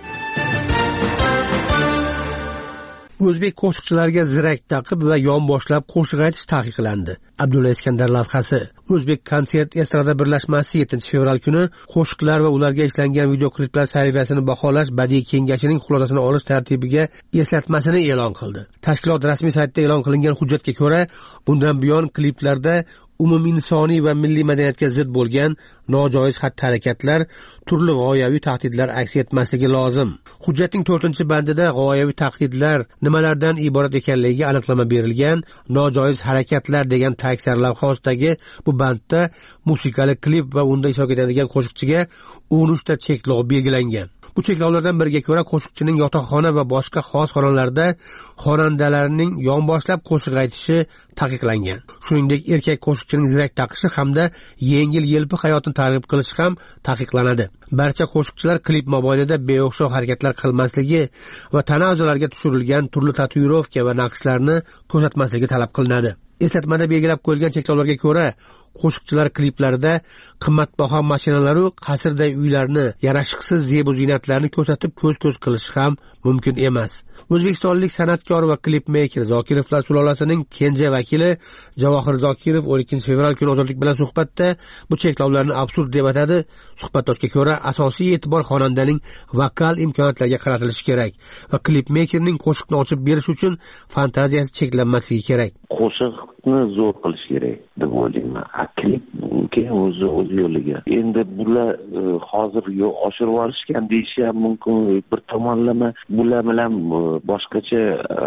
O'zbek qo'shiqchilariga zirak taqib va yonboshlab qo'shiq aytish taqiqlandi. Abdulla Iskandar lavhasi. O'zbek konsert estrada birlashmasi yettinchi fevral kuni qo'shiqlar va ularga ishlangan videokliplar saviyasini baholash badiiy kengashining xulosasini olish tartibiga eslatmasini e'lon qildi. Tashkilot rasmiy saytida e'lon qilingan hujjatga ko'ra, bundan buyon kliplarda umuminsoniy va milliy madaniyatga zid bo'lgan nojoiz xatti-harakatlar, turli g'oyaviy tahdidlar aks etmasligi lozim. Hujjatning to'rtinchi bandida g'oyaviy tahdidlar nimalardan iborat ekanligiga aniqlama berilgan. Nojoiz harakatlar degan tag sarlavha ostidagi bu bandda musiqali klip va unda ishtirok etadigan qo'shiqchiga o'n uch ta cheklov belgilangan. Bu cheklovlardan biriga ko'ra qo'shiqchining yotoqxona va boshqa xos xonalarda xonandalarning yonboshlab qo'shiq aytishi taqiqlangan. Shuningdek, erkak qo'shiqchining zirak taqishi hamda yengil yelpi hayotni targ'ib qilishi ham taqiqlanadi. Barcha qo'shiqchilar klip mobaynida beo'xshov harakatlar qilmasligi va tana a'zolariga tushirilgan turli tatuirovka va naqshlarni ko'rsatmasligi talab qilinadi. Eslatmada belgilab qo'yilgan cheklovlarga ko'ra, qo'shiqchilar kliplarida qimmatbaho mashinalar va qasrday uylarni, yarashiqsiz zebu ziynatlarni ko'rsatib ko'z-ko'z qilishi ham mumkin emas. O'zbekistonlik san'atkor va klipmeyker Zokirovlar sulolasining kenja vakili Javohir Zokirov o'n ikkinchi fevral kuni Ozodlik bilan suhbatda bu cheklovlarni absurd deb atadi. Suhbatdoshga ko'ra, asosiy e'tibor xonandaning vokal imkoniyatlariga qaratilishi kerak va klipmeykerning qo'shiqni ochib berish uchun fantaziyasi cheklanmasligi kerak. Qo'shiqni zo'r qilish kerak deb o'ylayman. Klip keyin o'zi o'z yo'liga. Endi bular hozir yo'q oshirib olishgan deyish ham mumkin. Bir tomonlama bular bilan boshqacha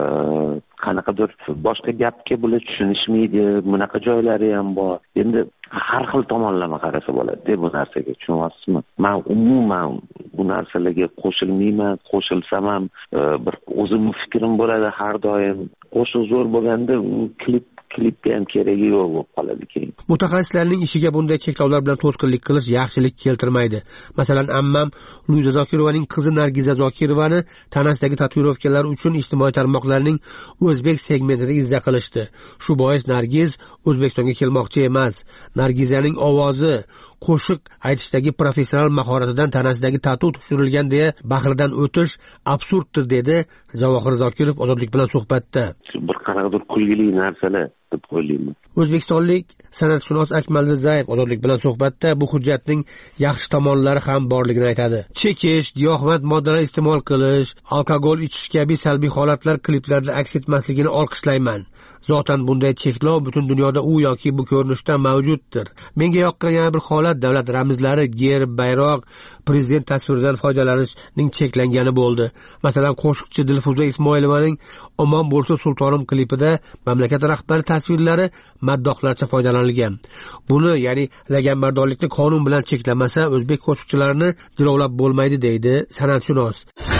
qanaqadir boshqa gapga bular tushunishmaydi. Bunaqa joylari ham bor. Endi har xil tomonlama qarasa bo'ladi deb bu narsaga, tushunyapsizmi? Men umuman bu narsalarga qo'shilmayman. Qo'shilsam ham bir o'zimning fikrim bo'ladi har doim. Qo'shiq zo'r bo'lganda klip klipga ham keragi yo'q bo'lib qoladi keyin. Mutaxassislarning ishiga bunday cheklovlar bilan to'sqinlik qilish yaxshilik keltirmaydi. Masalan, ammam Luiza Zokirovaning qizi Nargiza Zokirovani tanasidagi tatuirovkalar uchun ijtimoiy tarmoqlarning o'zbek segmentida izza qilishdi. Shu bois Nargiz O'zbekistonga kelmoqchi emas. Nargizaning ovozi, qo'shiq aytishdagi professional mahoratidan tanasidagi tatu tushirilgan deya bahridan o'tish absurddir, dedi Javohir Zokirov Ozodlik bilan suhbatda. Bir qanaqadir kulgili narsalar deb o'ylayman. O'zbekistonlik san'atshunos Akmal Rizayev Ozodlik bilan suhbatda bu hujjatning yaxshi tomonlari ham borligini aytadi. Chekish, giyohvand moddalar iste'mol qilish, alkogol ichish kabi salbiy holatlar kliplarda aks etmasligini olqishlayman. Zotan bunday cheklov butun dunyoda u yoki bu ko'rinishda mavjuddir. Menga yoqqan yana bir holat davlat ramzlari, gerb, bayroq, prezident tasviridan foydalanishning cheklangani bo'ldi. Masalan, qo'shiqchi Dilfuza Ismoilovaning Omon bo'lsa sultonim klipida mamlakat rahbari tasvirlari maddohlarcha foydalanilgan. Buni, ya'ni laganbardorlikni qonun bilan cheklamasa, o'zbek qo'shiqchilarini jilovlab bo'lmaydi, deydi san'atshunos.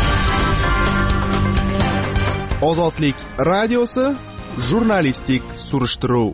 Ozodlik radiosi jurnalistik surishtiruv.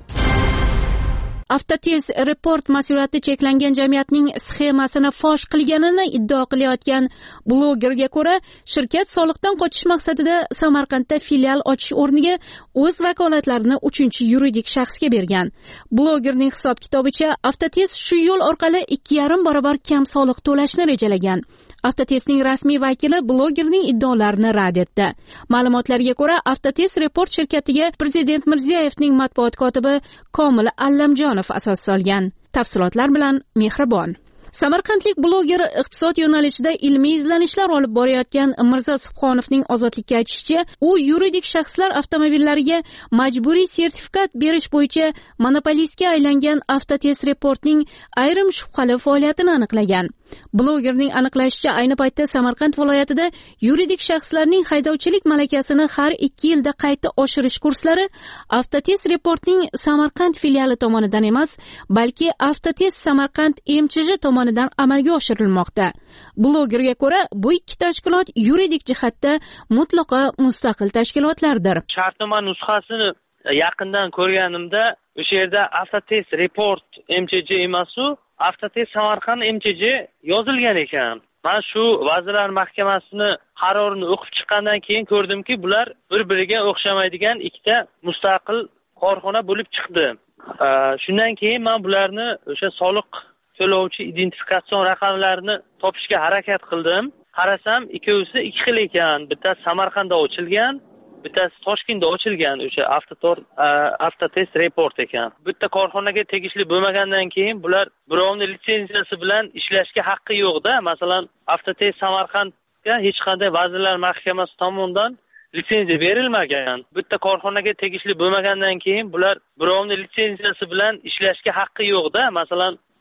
Avtotest report mas'uliyati cheklangan jamiyatning sxemasini fosh qilganini iddao qilayotgan blogerga ko'ra, shirkat soliqdan qochish maqsadida Samarqandda filial ochish o'rniga o'z vakolatlarini uchinchi yuridik shaxsga bergan. Blogerning hisob-kitobicha Avtotest shu yo'l orqali ikki yarim barobar kam soliq to'lashni rejalagan. Avtotestning rasmiy vakili blogerning iddaolarini rad etdi. Ma'lumotlarga ko'ra, Avtotest report shirkatiga Prezident Mirziyoyevning matbuot kotibi Komil Allamjonov asos solgan. Tafsilotlar bilan Mehribon. Samarqandlik bloger iqtisod yo'nalishida ilmiy izlanishlar olib borayotgan Mirzo Subhonovning Ozodlikka aytishicha, u yuridik shaxslar avtomobillariga majburiy sertifikat berish bo'yicha monopolistga aylangan Avtotest reportning ayrim shubhali faoliyatini aniqlagan. Blogerning aniqlashicha, ayni paytda Samarqand viloyatida yuridik shaxslarning haydovchilik malakasini har ikki yilda qayta oshirish kurslari Avtotest reportning Samarqand filiali tomonidan emas, balki Avtotest Samarqand M Ch J tomonidan amalga oshirilmoqda. Blogerga ko'ra, bu ikki tashkilot yuridik jihatda mutlaqo mustaqil tashkilotlardir. Shartnoma nusxasini yaqindan ko'rganimda, o'sha yerda Avtotest report M Ch J emas-u, Avtotest Samarqand M Ch J yozilgan ekan. Men shu Vazirlar Mahkamasini qarorini o'qib chiqqandan keyin ko'rdimki, bular bir-biriga o'xshamaydigan ikkita mustaqil korxona bo'lib chiqdi. Shundan keyin men bularni o'sha soliq to'lovchi identifikatsion raqamlarini topishga harakat qildim. Qarasam, ikkovisi ikki xil ekan. Bittasi Samarqandda ochilgan, bittasi Toshkentda ochilgan, o'sha Avtotor Avtotest report ekan. Bitta korxonaga tegishli bo'lmagandan keyin bular birovning litsenziyasi bilan ishlashga haqqi yo'q-da. Masalan, Avtotest Samarqandga hech qanday Vazirlar Mahkamasi tomonidan litsenziya berilmagan. Bitta korxonaga tegishli bo'lmagandan keyin bular birovning litsenziyasi bilan ishlashga haqqi yo'q-da. Masalan,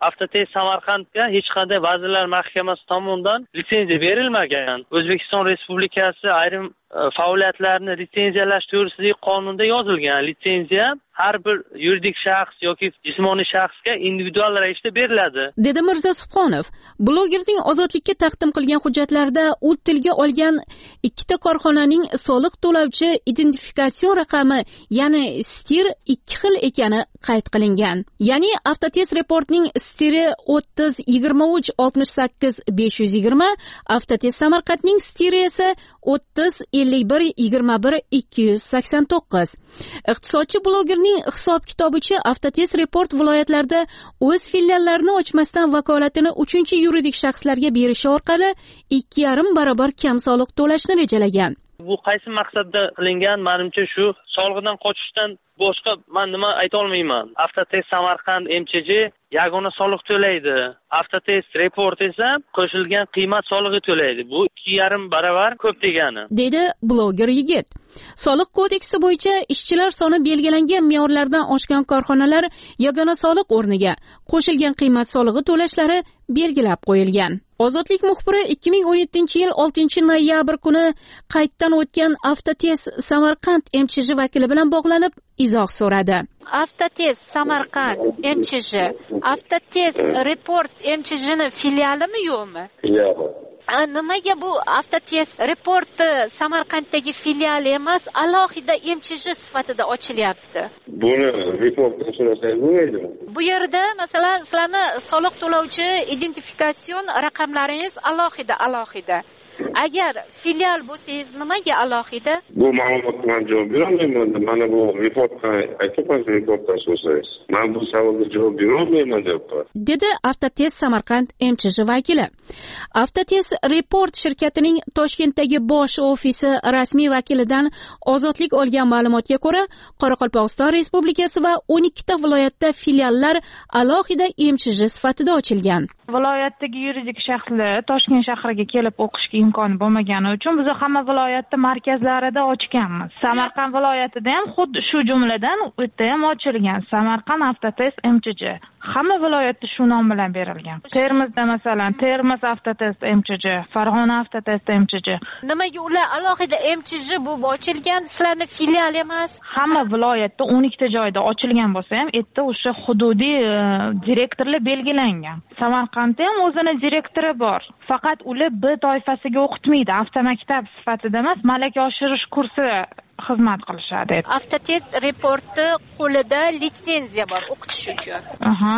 Avtotest Samarqandga hech qanday Vazirlar Mahkamasi tomonidan litsenziya berilmagan. O'zbekiston Respublikasi ayrim faoliyatlarni litsenziyalash to'g'risidagi qonunda yozilgan. Litsenziya har bir yuridik shaxs yoki jismoniy shaxsga individual ravishda beriladi, dedi Mirzo Subhonov. Blogerning ozodlikka taqdim qilgan hujjatlarida u tilga olgan ikkita korxonaning soliq to'lovchi identifikatsion raqami, ya'ni stir ikki xil ekani qayd qilingan. Ya'ni Avtotest Reportning stiri o'ttiz yigirma uch oltmish sakkiz besh yuz yigirma, Avtotest Samarqandning stiri esa o'ttiz ellik bir yigirma bir ikki yuz sakson to'qqiz. Iqtisodchi blogerning hisob-kitobicha Avtotest Report viloyatlarda o'z filiallarini ochmasdan vakolatini uchinchi yuridik shaxslarga berishi orqali ikki yarim barobar kam soliq to'lashni rejalagan. Bu qaysi maqsadda qilingan? Menimcha shu soliqdan qochishdan boshqa men nima ayta olmayman. Avtotest Samarqand M Ch J yagona soliq to'laydi. Avtotest Report esa qo'shilgan qiymat solig'i to'laydi. Bu ikki yarim barobar ko'p degani, dedi bloger yigit. Soliq kodeksi bo'yicha ishchilar soni belgilangan me'yorlardan oshgan korxonalar yagona soliq o'rniga qo'shilgan qiymat solig'i to'lashlari belgilab qo'yilgan. Ozodlik muxbiri ikki ming o'n yettinchi yil oltinchi noyabr kuni qayddan o'tgan Avtotest Samarqand M Ch J vakili bilan bog'lanib izoh so'radi. Avtotest Samarqand M Ch J, Avtotest Report M Ch J'ni filialimi yo'qmi? Filiali. Nimaga bu Avtotest Report Samarqanddagi filiali emas, alohida M Ch J sifatida ochilyapti? Buni reportdan so'rasangiz bo'lmaydimi? Bu yerda masalan sizlarni soliq to'lovchi identifikatsion raqamlaringiz alohida alohida. Agar filial bo'lsangiz nimaga alohida? Bu ma'lumotga men javob berolmayman. Mana bu reportga aytibsiz, reportdan so'rasangiz. Men bu savolga javob berolmayman deyapti. Dedi Avtotest Samarqand M Ch J vakili. Avtotest Report shirkatining Toshkentdagi bosh ofisi rasmiy vakilidan ozodlik olgan ma'lumotga ko'ra, Qoraqalpog'iston Respublikasi va o'n ikkita viloyatda filiallar alohida M Ch J sifatida ochilgan. Viloyatdagi yuridik shaxslar Toshkent shahriga kelib o'qishga imkoni bo'lmagani uchun biz hamma viloyatda markazlarida ochganmiz. Samarqand viloyatida ham xuddi shu jumladan u yerda ham ochilgan. Samarqand Avtotest M Ch J. Hamma viloyatda shu nom bilan berilgan. Termizda masalan Termiz Avtotest M Ch J, Farg'ona Avtotest M Ch J. Nimaga ular alohida M Ch J bo'lib ochilgan, sizlarning filial emas? Hamma viloyatda o'n ikkita joyda ochilgan bo'lsa ham, yerda o'sha hududiy direktorlar belgilangan. Samarqandda ham o'zining direktori bor. Faqat ular B toifasiga o'qitmaydi, avtomaktab sifatida emas, malaka oshirish kursi xizmat qilishadi. Avtotest Reportni qo'lida litsenziya bor o'qitish uchun. Aha.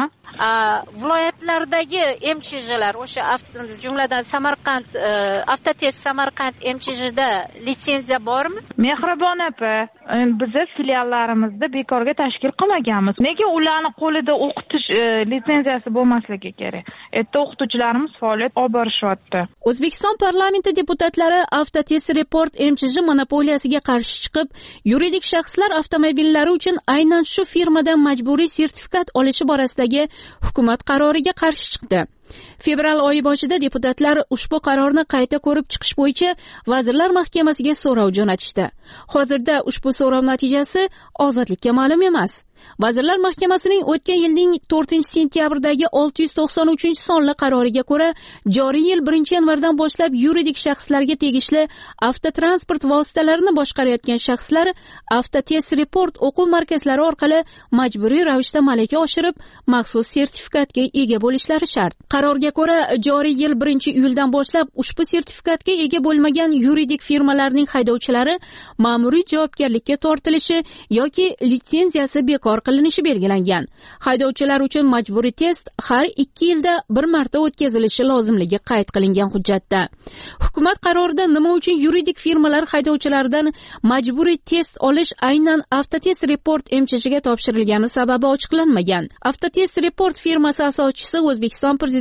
Viloyatlardagi M Ch J'lar o'sha jumladan Samarqand Avtotest Samarqand M Ch J'da litsenziya bormi? Mehribon opa, biz filiallarimizda bekorga tashkil qilmaganmiz. Nega ularni qo'lida o'qitish litsenziyasi bo'lmasligi kerak? Erta o'qituvchilarimiz faoliyat olib borishyapti. O'zbekiston parlamenti deputatlari Avtotest Report M Ch J monopoliyasiga qarshi chiqib, yuridik shaxslar avtomobillari uchun aynan shu firmadan majburiy sertifikat olishi borasidagi hukumat qaroriga qarshi chiqdi. Fevral oyi boshida deputatlar ushbu qarorni qayta ko'rib chiqish bo'yicha Vazirlar Mahkamasiga so'rov jo'natishdi. Hozirda ushbu so'rov natijasi ozodlikka ma'lum emas. Vazirlar Mahkamasining o'tgan yilning to'rtinchi sentyabrdagi olti yuz to'qson uchinchi sonli qaroriga ko'ra, joriy yil birinchi yanvardan boshlab yuridik shaxslarga tegishli avtotransport vositalarini boshqarayotgan shaxslar Avtotest Report o'quv markazlari orqali majburiy ravishda malaka oshirib, maxsus sertifikatga ega bo'lishlari shart. Qarorga ko'ra, joriy yil birinchi iyuldan boshlab ushbu sertifikatga ega bo'lmagan yuridik firmalarning haydovchilari ma'muriy javobgarlikka tortilishi yoki litsenziyasi bekor qilinishi belgilangan. Haydovchilar uchun majburiy test har ikki yilda bir marta o'tkazilishi lozimligi qayd qilingan hujjatda. Hukumat qarorida nima uchun yuridik firmalar haydovchilaridan majburiy test olish aynan Avtotest Report M Ch J'ga topshirilgani sababi ochiqlanmagan. Avtotest Report firmasi asoschisi O'zbekiston Prezidenti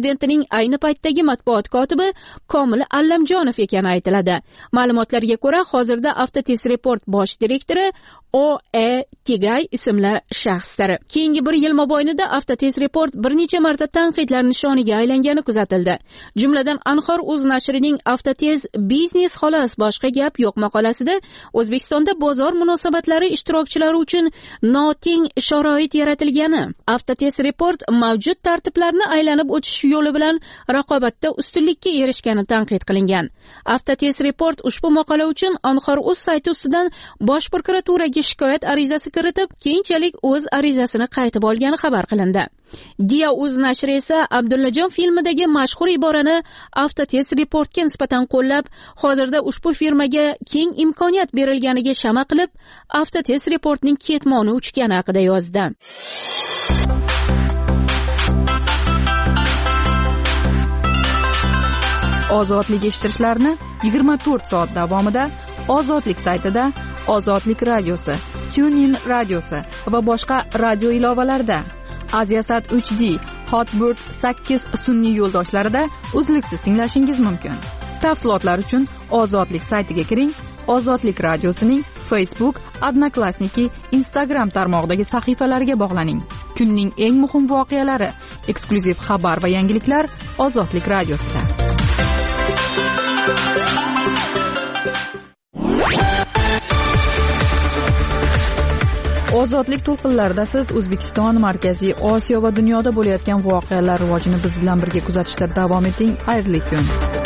prezidentining ayni paytdagi matbuot kotibi Komil Allamjonov ekani aytiladi. Ma'lumotlarga ko'ra, hozirda Avtotest Report bosh direktori O E Tigay ismli shaxsdir. Keyingi bir yil mobaynida Avtotest Report bir necha marta tanqidlar nishoniga aylangani kuzatildi. Jumladan Anhor o'z nashrining Avtotest biznes xolos boshqa gap yo'q maqolasida O'zbekistonda bozor munosabatlari ishtirokchilari uchun noteng sharoit yaratilgani, Avtotest Report mavjud tartiblarni aylanib o'tish yo'li bilan raqobatda ustunlikka erishgani tanqid qilingan. Avtotest Report ushbu maqola uchun Anhor o'z sayti ustidan bosh prokuraturaga shikoyat arizasi kiritib, keyinchalik o'z arizasini qaytib olgani xabar qilindi. Dia o'z nashri esa Abdullajon filmidagi mashhur iborani Avtotest Reportga nisbatan qo'llab, hozirda ushbu firmaga keng imkoniyat berilganiga shama qilib, Avtotest Reportning ketmoni uchgani haqida yozdi. Ozodlik eshittirishlarni yigirma to'rt soat davomida Ozodlik saytida, Ozodlik radiosi, TuneIn radiosi va boshqa radio ilovalarda, Aziasat uch D, Hotbird sakkiz sun'iy yo'ldoshlarida uzluksiz tinglashingiz mumkin. Tafsilotlar uchun Ozodlik saytiga kiring. Ozodlik radiosining Facebook, Odnoklassniki, Instagram tarmog'idagi sahifalariga bog'laning. Kunning eng muhim voqealari, eksklyuziv xabar va yangiliklar Ozodlik radiosida. Ozodlik to'lqinlarida siz O'zbekiston, Markaziy Osiyo va dunyoda bo'layotgan voqealar rivojini biz bilan birga kuzatishda davom eting. Xayrli kun.